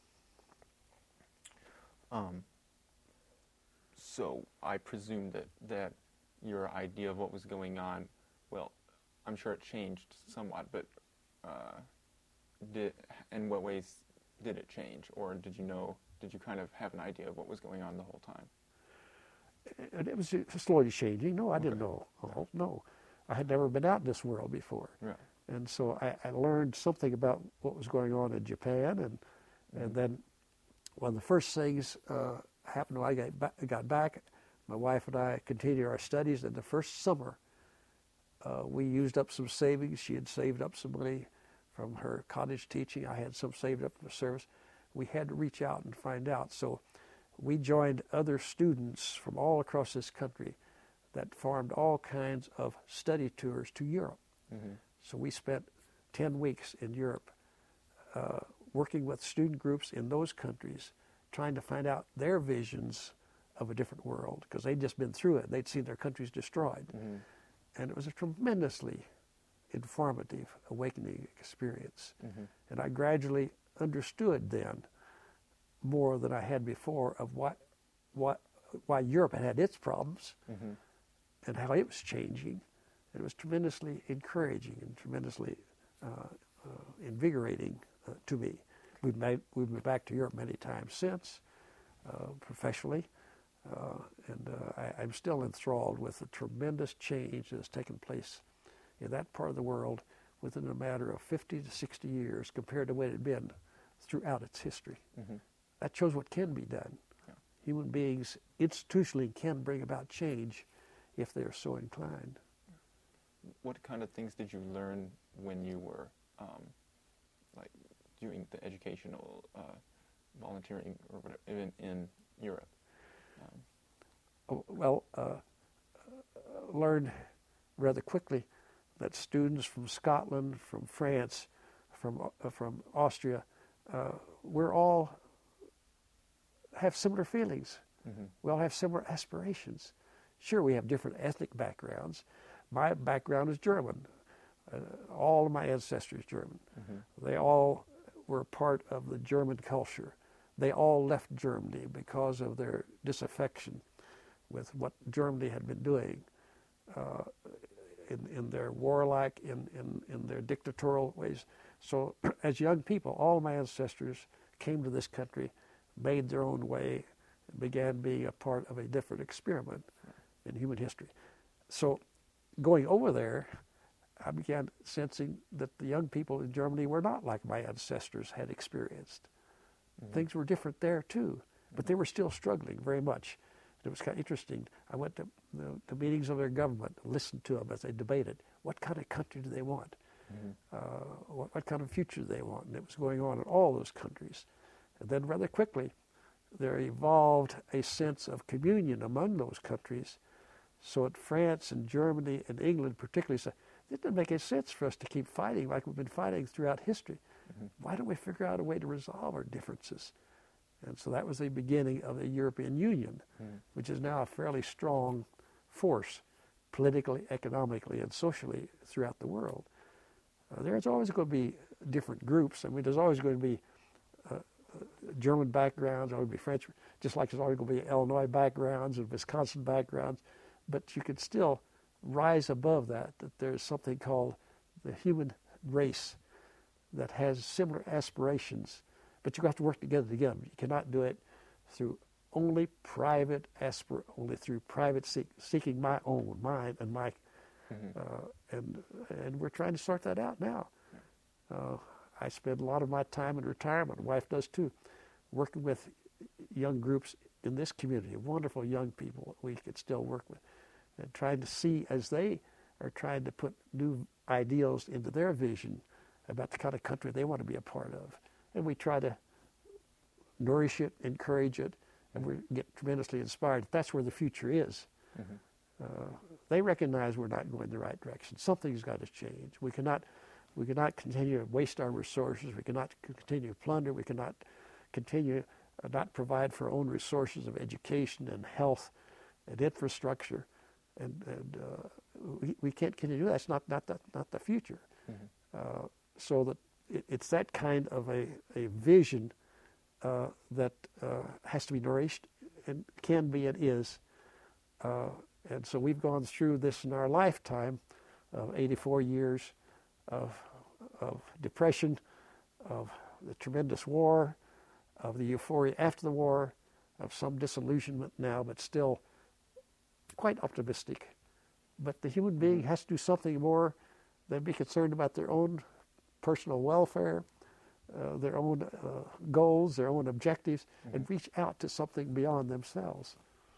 Um, so I presume that, that your idea of what was going on, well, I'm sure it changed somewhat, but uh, did, in what ways did it change, or did you know, did you kind of have an idea of what was going on the whole time? And it was slowly changing. No, I Okay. didn't know. Oh, no. I had never been out in this world before. Right. And so I, I learned something about what was going on in Japan. And Mm-hmm. and then one of the first things uh, happened when I got back, got back, my wife and I continued our studies. And the first summer, uh, we used up some savings. She had saved up some money from her college teaching. I had some saved up for service. We had to reach out and find out. So we joined other students from all across this country that formed all kinds of study tours to Europe. Mm-hmm. So we spent ten weeks in Europe uh, working with student groups in those countries, trying to find out their visions of a different world, because they'd just been through it. They'd seen their countries destroyed. Mm-hmm. And it was a tremendously informative, awakening experience. Mm-hmm. And I gradually understood then more than I had before of what, what, why Europe had had its problems Mm-hmm. and how it was changing. It was tremendously encouraging and tremendously uh, uh, invigorating uh, to me. We've, made, we've been back to Europe many times since, uh, professionally, uh, and uh, I, I'm still enthralled with the tremendous change that has taken place in that part of the world within a matter of fifty to sixty years compared to what it had been throughout its history. Mm-hmm. That shows what can be done. Yeah. Human beings institutionally can bring about change if they are so inclined. What kind of things did you learn when you were, um, like, doing the educational uh, volunteering or whatever in, in Europe? Um, Oh, well, uh, uh, learned rather quickly that students from Scotland, from France, from uh, from Austria, uh, we're all have similar feelings. mm-hmm. We all have similar aspirations. Sure, we have different ethnic backgrounds. My background is German. Uh, all of my ancestors German. Mm-hmm. They all were part of the German culture. They all left Germany because of their disaffection with what Germany had been doing uh, in, in their warlike, in, in, in their dictatorial ways. So as young people, all my ancestors came to this country, made their own way, and began being a part of a different experiment in human history. So going over there, I began sensing that the young people in Germany were not like my ancestors had experienced. Mm-hmm. Things were different there too, but they were still struggling very much. It was kind of interesting. I went to the, the meetings of their government, listened to them as they debated. What kind of country do they want? Mm-hmm. Uh, what, what kind of future do they want? And it was going on in all those countries. And then rather quickly, there evolved a sense of communion among those countries. So at France and Germany and England particularly said, it doesn't make any sense for us to keep fighting like we've been fighting throughout history. Mm-hmm. Why don't we figure out a way to resolve our differences? And so that was the beginning of the European Union, mm-hmm. which is now a fairly strong force politically, economically, and socially throughout the world. Uh, there's always going to be different groups. I mean, there's always going to be uh, German backgrounds, there's always be French, just like there's always going to be Illinois backgrounds and Wisconsin backgrounds. But you can still rise above that, that there's something called the human race that has similar aspirations. But you have to work together together. You cannot do it through only private aspir, only through private seek, seeking my own, mine and my, Mm-hmm. uh, and and we're trying to sort that out now. Uh, I spend a lot of my time in retirement, my wife does too, working with young groups in this community, wonderful young people that we could still work with, and trying to see as they are trying to put new ideals into their vision about the kind of country they want to be a part of. And we try to nourish it, encourage it, and we get tremendously inspired. That's where the future is. Mm-hmm. Uh, they recognize we're not going the right direction. Something's got to change. We cannot, we cannot continue to waste our resources. We cannot continue to plunder. We cannot continue uh, not provide for our own resources of education and health and infrastructure. And, and uh, we, we can't continue. That's not not the, not the future. Mm-hmm. Uh, so that it, it's that kind of a, a vision uh, that uh, has to be nourished and can be and is. Uh, and so we've gone through this in our lifetime of eighty-four years of, of depression, of the tremendous war, of the euphoria after the war, of some disillusionment now, but still quite optimistic. But the human being has to do something more than be concerned about their own personal welfare, uh, their own uh, goals, their own objectives, mm-hmm. and reach out to something beyond themselves.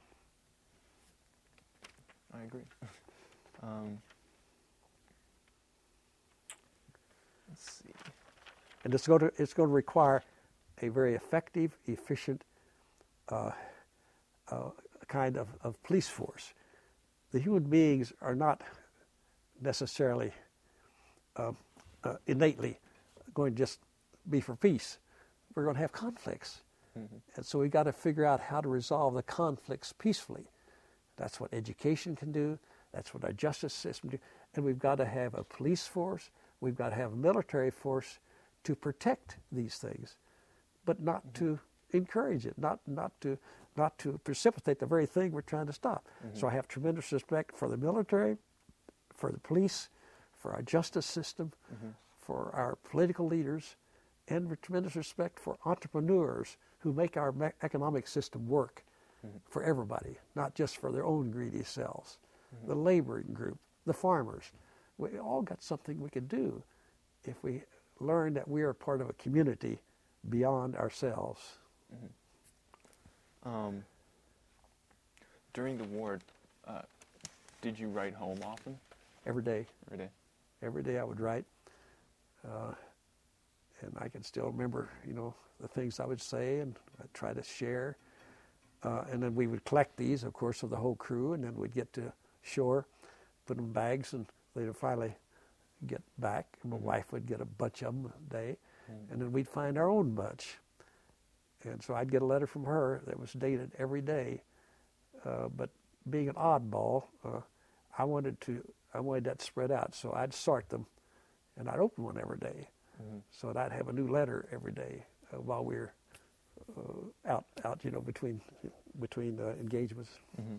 I agree. um, let's see. And it's going to it's going to require a very effective, efficient uh, uh, kind of, of police force. The human beings are not necessarily uh, uh, innately going to just be for peace. We're going to have conflicts. Mm-hmm. And so we've got to figure out how to resolve the conflicts peacefully. That's what education can do. That's what our justice system do. And we've got to have a police force. We've got to have a military force to protect these things, but not mm-hmm. to encourage it, not not to not to precipitate the very thing we're trying to stop. Mm-hmm. So I have tremendous respect for the military, for the police, for our justice system, mm-hmm. for our political leaders, and with tremendous respect for entrepreneurs who make our me- economic system work mm-hmm. for everybody, not just for their own greedy selves. Mm-hmm. The laboring group, the farmers, we all got something we could do if we learn that we are part of a community beyond ourselves. Mm-hmm. Um, during the war, uh, did you write home often? Every day. Every day. Every day I would write. Uh, and I can still remember, you know, the things I would say, and I'd try to share. Uh, and then we would collect these, of course, of the whole crew, and then we'd get to shore, put them in bags, and they'd finally get back. And my mm-hmm. wife would get a bunch of them a day, mm-hmm. and then we'd find our own bunch. And so I'd get a letter from her that was dated every day. Uh, but being an oddball, uh, I wanted to, I wanted that spread out. So I'd sort them, and I'd open one every day. Mm-hmm. So that I'd have a new letter every day uh, while we were uh, out, out, you know, between between uh, engagements. Mm-hmm.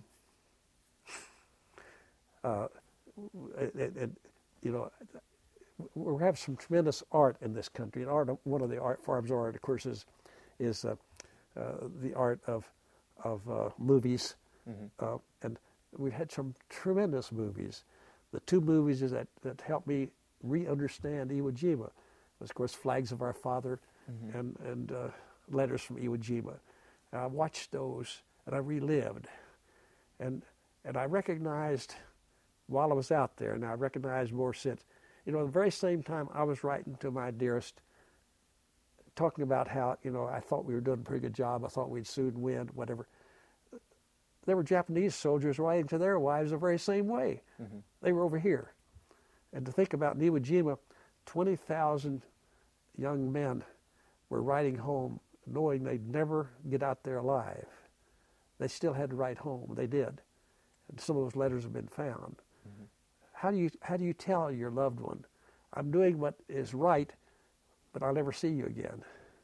Uh, and, and, you know, we have some tremendous art in this country. And art, one of the art forms of art, of course, is is uh, uh, the art of of uh, movies, mm-hmm. uh, and we've had some tremendous movies. The two movies that that helped me re-understand Iwo Jima was, of course, Flags of Our Father mm-hmm. and and uh, Letters from Iwo Jima. And I watched those and I relived, and and I recognized while I was out there, and I recognized more since. You know, at the very same time I was writing to my dearest, talking about how, you know, I thought we were doing a pretty good job. I thought we'd soon win, whatever. There were Japanese soldiers writing to their wives the very same way. Mm-hmm. They were over here. And to think about in Iwo Jima, twenty thousand young men were writing home knowing they'd never get out there alive. They still had to write home. They did. And some of those letters have been found. Mm-hmm. How do you how do you tell your loved one, I'm doing what is right, but I'll never see you again?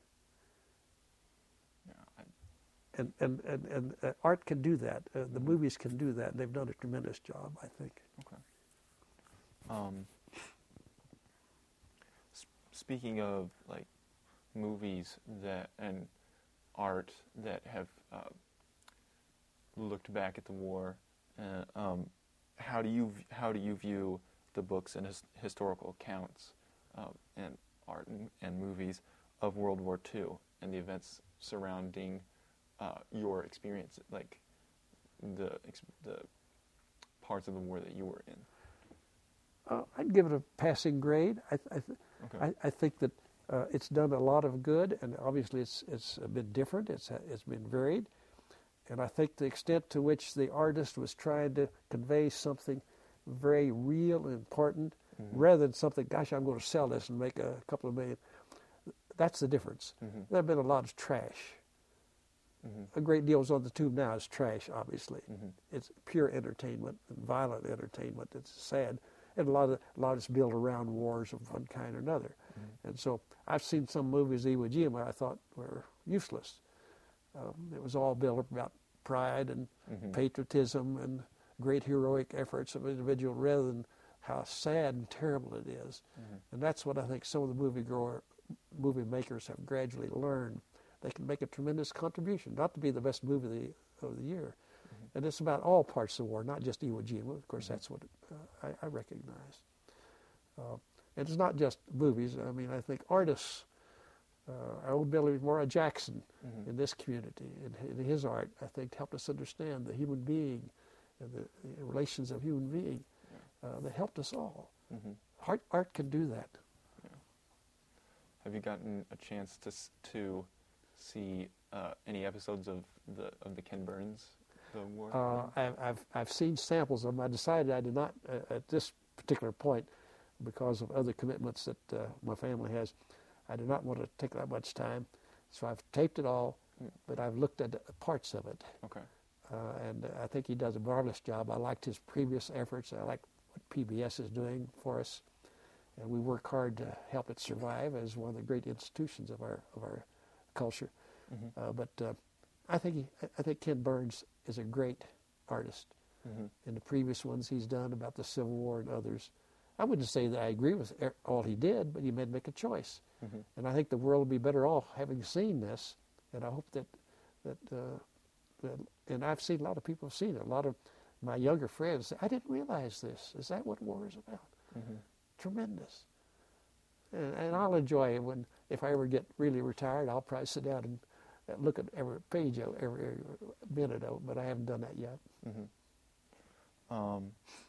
Yeah, I... And and and, and uh, art can do that. Uh, the movies can do that. And they've done a tremendous job, I think. Okay. Um, sp- speaking of like movies that and art that have uh, looked back at the war, uh, um, how do you how do you view the books and his, historical accounts uh, and art and, and movies of World War Two and the events surrounding uh, your experience, like the the parts of the war that you were in? Uh, I'd give it a passing grade. I I, th- okay. I, I think that uh, it's done a lot of good, and obviously it's it's been different. It's it's been varied. And I think the extent to which the artist was trying to convey something very real and important, mm-hmm. rather than something, gosh, I'm going to sell this and make a couple of million, that's the difference. Mm-hmm. There have been a lot of trash. Mm-hmm. A great deal is on the tube now is trash, obviously. Mm-hmm. It's pure entertainment and violent entertainment. It's sad. And a lot of a lot is built around wars of one kind or another. Mm-hmm. And so I've seen some movies, Iwo Jima, I thought were useless. Um, it was all built up about pride and mm-hmm. patriotism and great heroic efforts of an individual rather than how sad and terrible it is. Mm-hmm. And that's what I think some of the movie goer, movie makers have gradually learned, they can make a tremendous contribution, not to be the best movie of the, of the year. Mm-hmm. And it's about all parts of the war, not just Iwo Jima. Of course, mm-hmm. that's what uh, I, I recognize. Uh, and it's not just movies. I mean, I think artists, uh, our old Billy Mora Jackson mm-hmm. in this community, in, in his art, I think helped us understand the human being and the, the relations of human being yeah. uh, that helped us all. Mm-hmm. Art, art can do that. Yeah. Have you gotten a chance to to see uh, any episodes of the of the Ken Burns the war? Uh, I've, I've I've seen samples of them. I decided I did not uh, at this particular point, because of other commitments that uh, my family has. I did not want to take that much time, so I've taped it all, mm. but I've looked at parts of it. Okay. Uh, and I think he does a marvelous job. I liked his previous efforts. I like what P B S is doing for us, and we work hard to help it survive as one of the great institutions of our of our culture. Mm-hmm. Uh, but uh, I think he, I think Ken Burns is a great artist. Mm-hmm. In the previous ones he's done about the Civil War and others, I wouldn't say that I agree with all he did, but he made make a choice. Mm-hmm. And I think the world will be better off having seen this. And I hope that, that, uh, that, and I've seen a lot of people have seen it. A lot of my younger friends say, I didn't realize this. Is that what war is about? Mm-hmm. Tremendous. And, and I'll enjoy it when, if I ever get really retired, I'll probably sit down and look at every page, every, every minute of it, but I haven't done that yet. Mm-hmm. Um.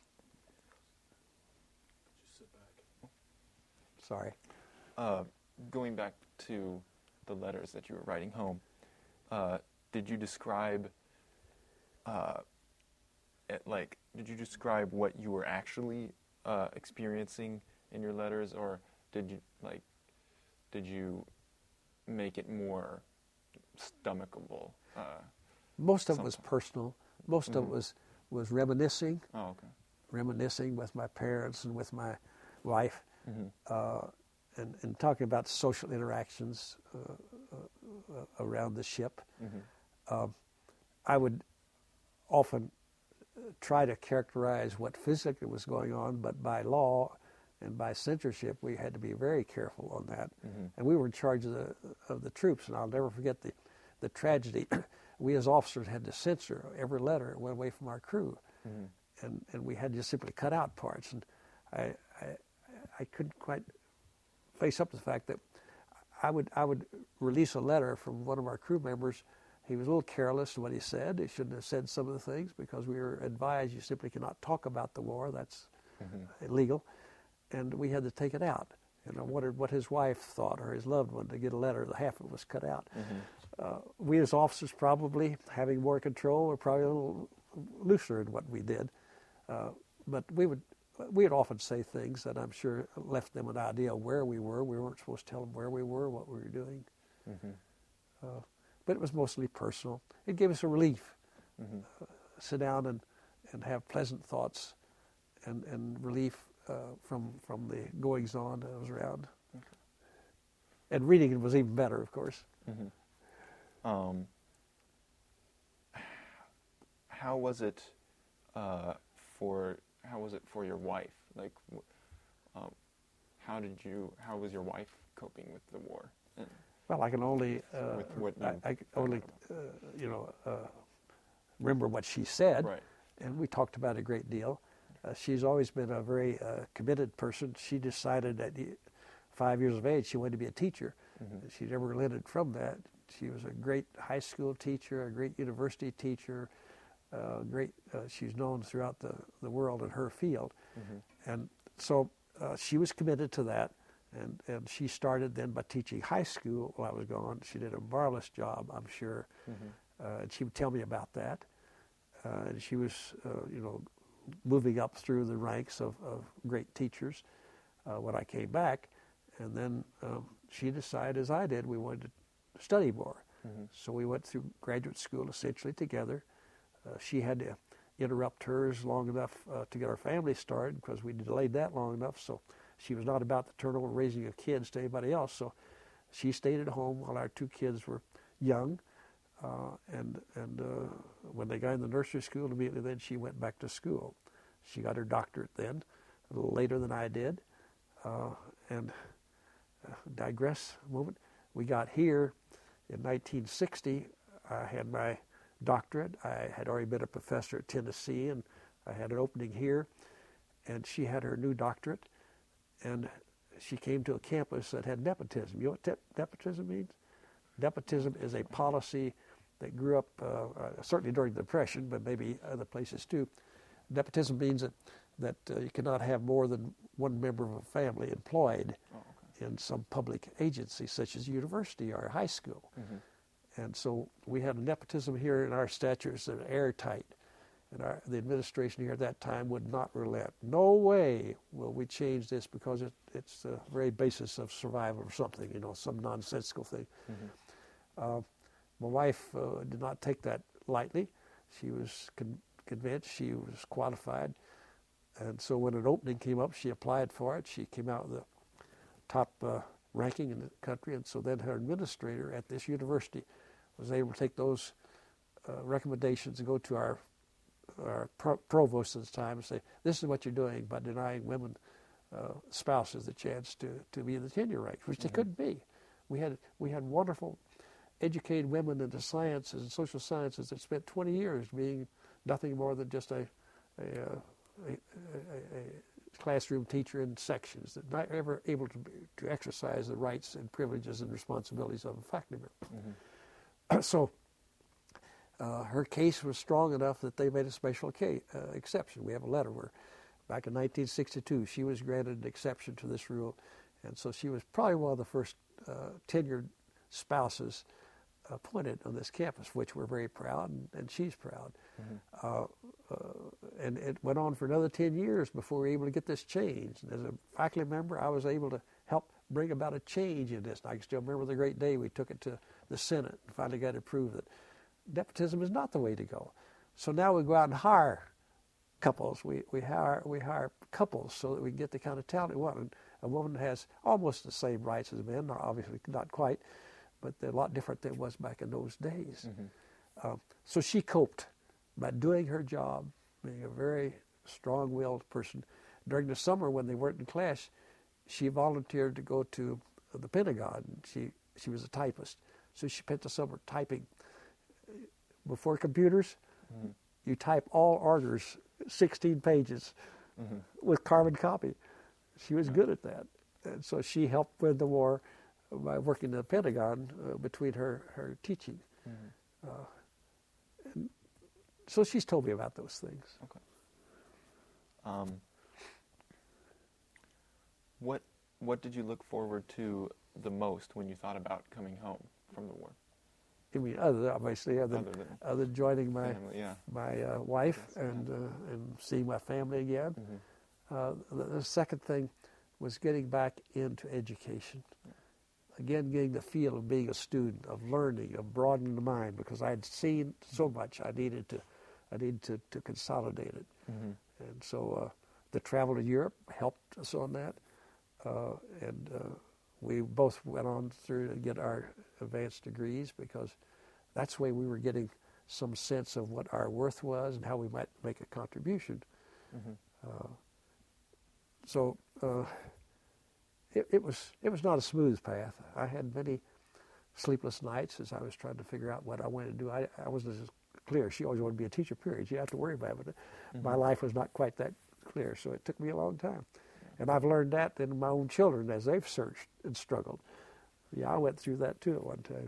Sorry. Uh, going back to the letters that you were writing home, uh, did you describe, uh, it, like, did you describe what you were actually uh, experiencing in your letters, or did you, like, did you make it more stomachable? Uh, Most of it was personal. Most mm-hmm. of it was, was reminiscing. Oh, okay. Reminiscing with my parents and with my wife. Mm-hmm. Uh, and, and talking about social interactions uh, uh, around the ship. Mm-hmm. Uh, I would often try to characterize what physically was going on, but by law and by censorship, we had to be very careful on that. Mm-hmm. And we were in charge of the of the troops, and I'll never forget the, the tragedy. We as officers had to censor every letter that went away from our crew, mm-hmm. and, and we had to simply cut out parts. And I, I I couldn't quite face up to the fact that I would I would release a letter from one of our crew members. He was a little careless in what he said. He shouldn't have said some of the things because we were advised you simply cannot talk about the war. That's mm-hmm. illegal. And we had to take it out. And I wondered what his wife thought or his loved one to get a letter. The half of it was cut out. Mm-hmm. Uh, we as officers probably, having more control, were probably a little looser in what we did. Uh, but we would we would often say things that I'm sure left them an idea of where we were. We weren't supposed to tell them where we were, what we were doing. Mm-hmm. Uh, but it was mostly personal. It gave us a relief. Mm-hmm. Uh, sit down and, and have pleasant thoughts and, and relief uh, from from the goings-on that was around. Okay. And reading it was even better, of course. Mm-hmm. Um, how was it uh, for... How was it for your wife? Like, um, how did you? How was your wife coping with the war? And well, I can only, uh, with what you, I, I can only, uh, you know, uh, remember what she said, right. And we talked about it a great deal. Uh, she's always been a very uh, committed person. She decided at five years of age she wanted to be a teacher. Mm-hmm. She never relented from that. She was a great high school teacher, a great university teacher. Uh, great, uh, she's known throughout the, the world in her field. Mm-hmm. And so uh, she was committed to that, and, and she started then by teaching high school while I was gone. She did a marvelous job, I'm sure, mm-hmm. uh, and she would tell me about that. Uh, and she was, uh, you know, moving up through the ranks of, of great teachers uh, when I came back. And then um, she decided, as I did, we wanted to study more. Mm-hmm. So we went through graduate school essentially together. Uh, she had to interrupt hers long enough uh, to get our family started because we delayed that long enough. So she was not about the turnover raising of kids to anybody else. So she stayed at home while our two kids were young. Uh, and and uh, when they got in the nursery school, immediately then she went back to school. She got her doctorate then, a little later than I did. Uh, and uh, digress a moment. We got here in nineteen sixty. I had my doctorate. I had already been a professor at Tennessee, and I had an opening here. And she had her new doctorate, and she came to a campus that had nepotism. You know what te- nepotism means? Nepotism is a policy that grew up uh, uh, certainly during the Depression, but maybe other places too. Nepotism means that, that uh, you cannot have more than one member of a family employed oh, okay. in some public agency, such as a university or a high school. Mm-hmm. And so we had a nepotism here in our statutes that are airtight. And our, the administration here at that time would not relent. No way will we change this because it, it's the very basis of survival or something, you know, some nonsensical thing. Mm-hmm. Uh, my wife uh, did not take that lightly. She was con- convinced, she was qualified. And so when an opening came up, she applied for it. She came out with the top uh, ranking in the country. And so then her administrator at this university was able to take those uh, recommendations and go to our our pro- provost at the time and say, this is what you're doing by denying women uh, spouses the chance to, to be in the tenure ranks, which mm-hmm. they couldn't be. We had we had wonderful educated women in the sciences and social sciences that spent twenty years being nothing more than just a a, a, a, a classroom teacher in sections, that not ever able to be, to exercise the rights and privileges and responsibilities of a faculty member. Mm-hmm. So Uh, her case was strong enough that they made a special case, uh, exception. We have a letter where back in nineteen sixty-two she was granted an exception to this rule, and so she was probably one of the first uh, tenured spouses appointed on this campus, which we're very proud, and, and she's proud. Mm-hmm. Uh, uh, and it went on for another ten years before we were able to get this changed. And as a faculty member, I was able to help bring about a change in this. And I can still remember the great day we took it to the Senate and finally got it approved that nepotism is not the way to go. So now we go out and hire couples. We we hire we hire couples so that we can get the kind of talent we want. And a woman has almost the same rights as men, obviously not quite, but they're a lot different than it was back in those days. Mm-hmm. Um, so she coped by doing her job, being a very strong-willed person. During the summer when they weren't in class, she volunteered to go to the Pentagon. She she was a typist, so she spent the summer typing. Before computers, mm-hmm. you type all orders, sixteen pages, mm-hmm. with carbon copy. She was good at that. And so she helped win the war by working in the Pentagon uh, between her, her teaching. Mm-hmm. Uh, and so she's told me about those things. Okay. Um, what what did you look forward to the most when you thought about coming home from the war? I mean, other obviously, other, other than other joining my family, yeah. my uh, wife yes, and yeah. uh, and seeing my family again. Mm-hmm. Uh, the, the second thing was getting back into education. Yeah. Again, getting the feel of being a student, of learning, of broadening the mind, because I had seen so much. I needed to, I needed to, to consolidate it. Mm-hmm. And so uh, the travel to Europe helped us on that, uh, and. Uh, We both went on through to get our advanced degrees because that's the way we were getting some sense of what our worth was and how we might make a contribution. Mm-hmm. Uh, so uh, it, it was it was not a smooth path. I had many sleepless nights as I was trying to figure out what I wanted to do. I, I wasn't as clear. She always wanted to be a teacher, period. You have to worry about it. Mm-hmm. My life was not quite that clear, so it took me a long time. And I've learned that in my own children as they've searched and struggled. Yeah, I went through that too at one time.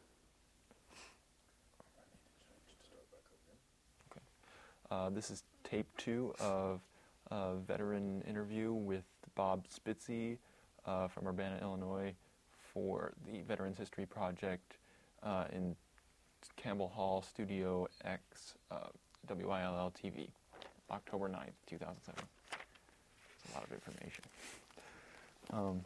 Okay. Uh, this is tape two of a veteran interview with Bob Spitzy uh, from Urbana, Illinois for the Veterans History Project uh, in Campbell Hall, Studio X, uh, W I L L T V, October ninth, two thousand seven. A lot of information. Um,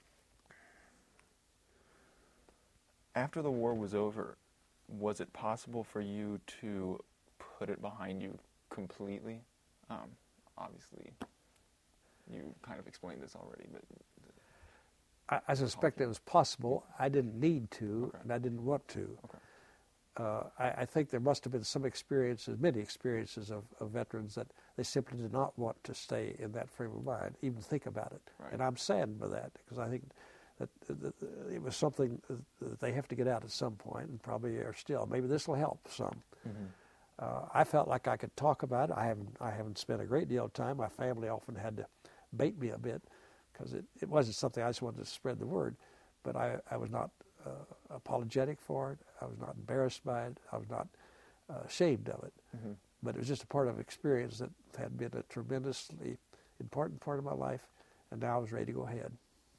after the war was over, was it possible for you to put it behind you completely? Um, obviously, you kind of explained this already, but I, I suspect it was possible. I didn't need to, okay. and I didn't want to. Okay. Uh, I, I think there must have been some experiences, many experiences of, of veterans that they simply did not want to stay in that frame of mind, even think about it. Right. And I'm saddened by that because I think that, that, that it was something that they have to get out at some point, and probably are still. Maybe this will help some. Mm-hmm. Uh, I felt like I could talk about it. I haven't I haven't spent a great deal of time. My family often had to bait me a bit because it, it wasn't something I just wanted to spread the word. But I, I was not uh, apologetic for it. I was not embarrassed by it. I was not uh, ashamed of it. Mm-hmm. But it was just a part of experience that had been a tremendously important part of my life, and now I was ready to go ahead.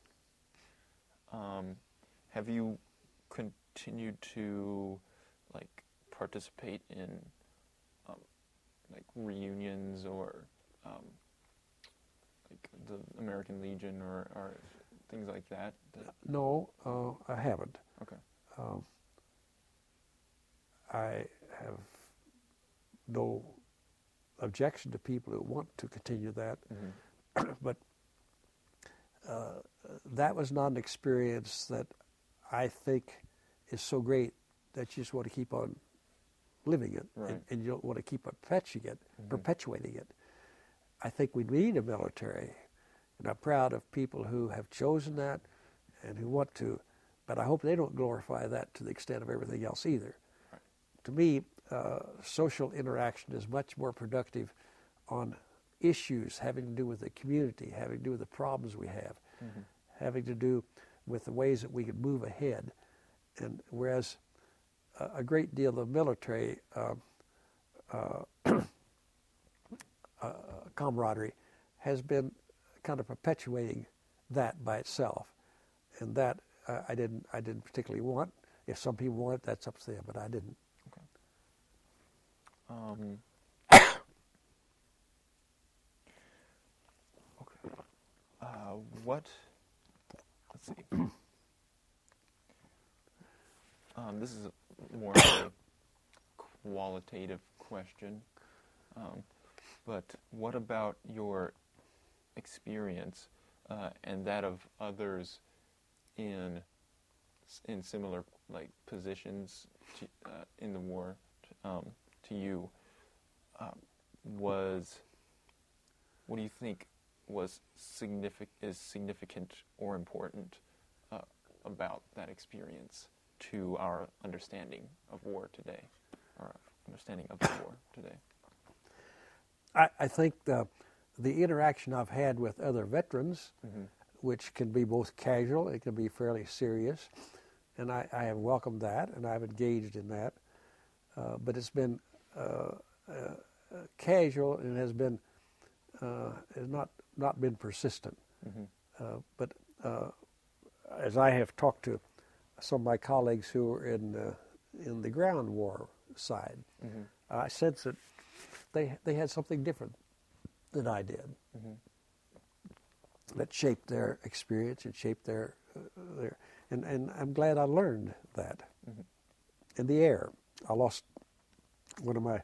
Um, have you continued to like participate in um, like reunions or um, like the American Legion or, or things like that? that no, uh, I haven't. Okay. Um, I have no objection to people who want to continue that, mm-hmm. but uh, that was not an experience that I think is so great that you just want to keep on living it, right. and, and you don't want to keep perpetuating it, mm-hmm. perpetuating it. I think we need a military, and I'm proud of people who have chosen that and who want to, but I hope they don't glorify that to the extent of everything else either. Right. To me, uh, social interaction is much more productive on issues having to do with the community, having to do with the problems we have, mm-hmm. having to do with the ways that we can move ahead. And whereas uh, a great deal of military uh, uh, uh, camaraderie has been kind of perpetuating that by itself, and that uh, I didn't I didn't particularly want. If some people want it, that's up to them, but I didn't. Okay. Um. okay. Uh, what? Let's see. Um, this is a, more of a qualitative question, um, but what about your experience uh, and that of others in in similar like positions to, uh, in the war um, to you? Uh, was what do you think was significant is significant or important uh, about that experience to our understanding of war today, our understanding of the war today? I, I think the, the interaction I've had with other veterans, mm-hmm. which can be both casual, it can be fairly serious, and I, I have welcomed that, and I've engaged in that, uh, but it's been uh, uh, casual and has been uh, has not, not been persistent. Mm-hmm. Uh, but uh, as I have talked to some of my colleagues who are in uh, in the ground war side, mm-hmm. I sense that they they had something different than I did, mm-hmm. that shaped their experience and shaped their uh, their and and I'm glad I learned that. Mm-hmm. In the air, I lost one of my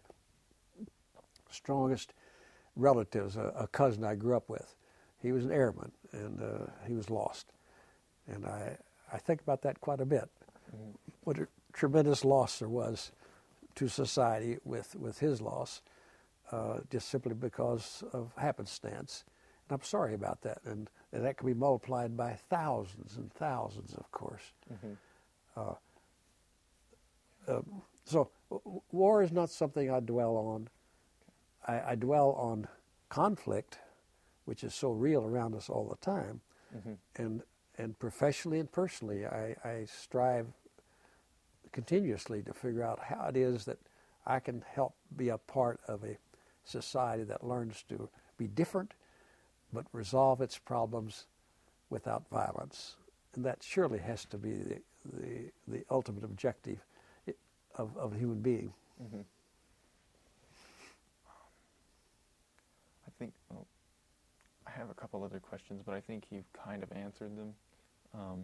strongest relatives, a, a cousin I grew up with. He was an airman, and uh, he was lost, and I. I think about that quite a bit. Mm-hmm. What a tremendous loss there was to society with, with his loss, uh, just simply because of happenstance. And I'm sorry about that. And, and that can be multiplied by thousands and thousands, of course. Mm-hmm. Uh, uh, so w- war is not something I dwell on. I, I dwell on conflict, which is so real around us all the time. Mm-hmm. And And professionally and personally, I, I strive continuously to figure out how it is that I can help be a part of a society that learns to be different, but resolve its problems without violence. And that surely has to be the the, the ultimate objective of, of a human being. Mm-hmm. I think, well, I have a couple other questions, but I think you've kind of answered them. Um,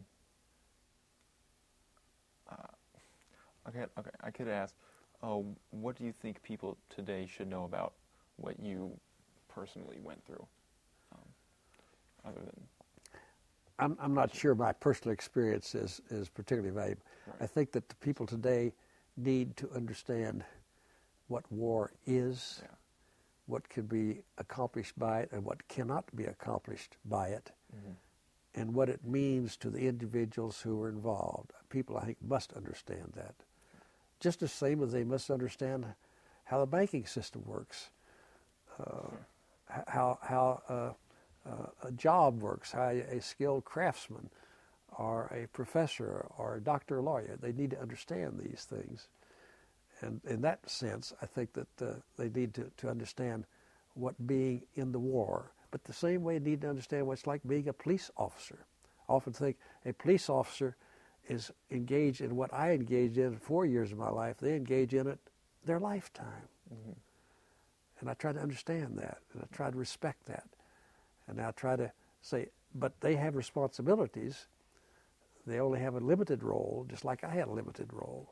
uh, okay, okay, I could ask, uh, what do you think people today should know about what you personally went through? Um, other than, I'm I'm not sure my personal experience is is particularly valuable. Right. I think that the people today need to understand what war is, yeah. what can be accomplished by it, and what cannot be accomplished by it. Mm-hmm. and what it means to the individuals who are involved. People, I think, must understand that. Just the same as they must understand how the banking system works, uh, how, how uh, uh, a job works, how a skilled craftsman or a professor or a doctor or lawyer, they need to understand these things. And in that sense, I think that uh, they need to, to understand what being in the war, but the same way they need to understand what it's like being a police officer. I often think a police officer is engaged in what I engaged in four years of my life. They engage in it their lifetime. Mm-hmm. And I try to understand that, and I try to respect that. And I try to say, but they have responsibilities. They only have a limited role, just like I had a limited role.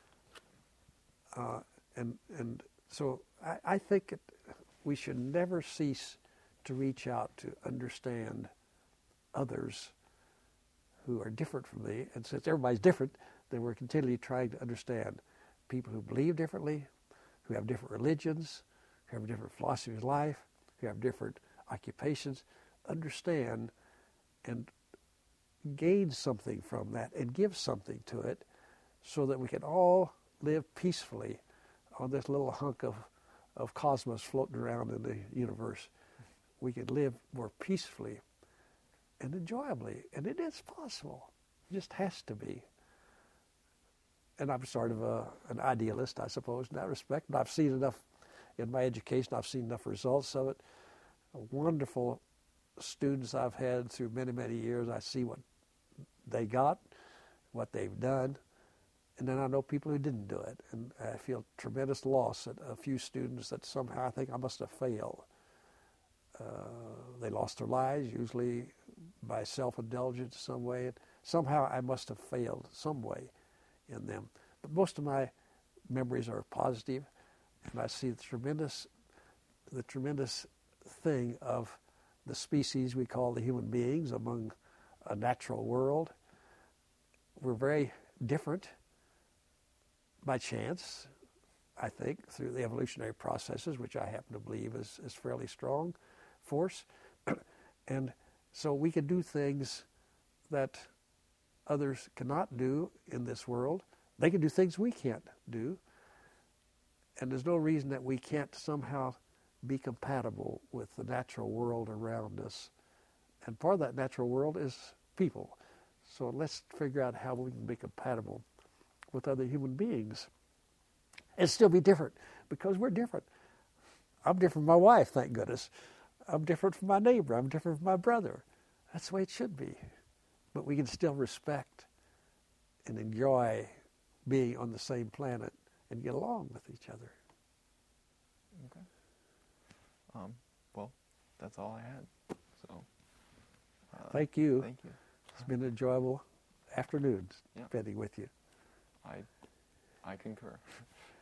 Uh, and and so I, I think it, we should never cease to reach out to understand others who are different from me. And since everybody's different, then we're continually trying to understand people who believe differently, who have different religions, who have different philosophies of life, who have different occupations. Understand and gain something from that and give something to it so that we can all live peacefully on this little hunk of, of cosmos floating around in the universe. We can live more peacefully and enjoyably, and it is possible. It just has to be. And I'm sort of a, an idealist, I suppose, in that respect, but I've seen enough in my education, I've seen enough results of it. Wonderful students I've had through many, many years. I see what they got, what they've done, and then I know people who didn't do it. And I feel tremendous loss at a few students that somehow I think I must have failed. Uh, they lost their lives, usually by self-indulgence some way. And somehow I must have failed some way in them. But most of my memories are positive, and I see the tremendous, the tremendous thing of the species we call the human beings among a natural world. We're very different by chance, I think, through the evolutionary processes, which I happen to believe is, is fairly strong force. And so we can do things that others cannot do in this world. They can do things we can't do. And there's no reason that we can't somehow be compatible with the natural world around us. And part of that natural world is people. So let's figure out how we can be compatible with other human beings and still be different, because we're different. I'm different from my wife, thank goodness. I'm different from my neighbor. I'm different from my brother. That's the way it should be. But we can still respect and enjoy being on the same planet and get along with each other. Okay. Um, well, that's all I had. So, uh, thank you. Thank you. It's been an enjoyable afternoon yeah. spending with you. I, I concur.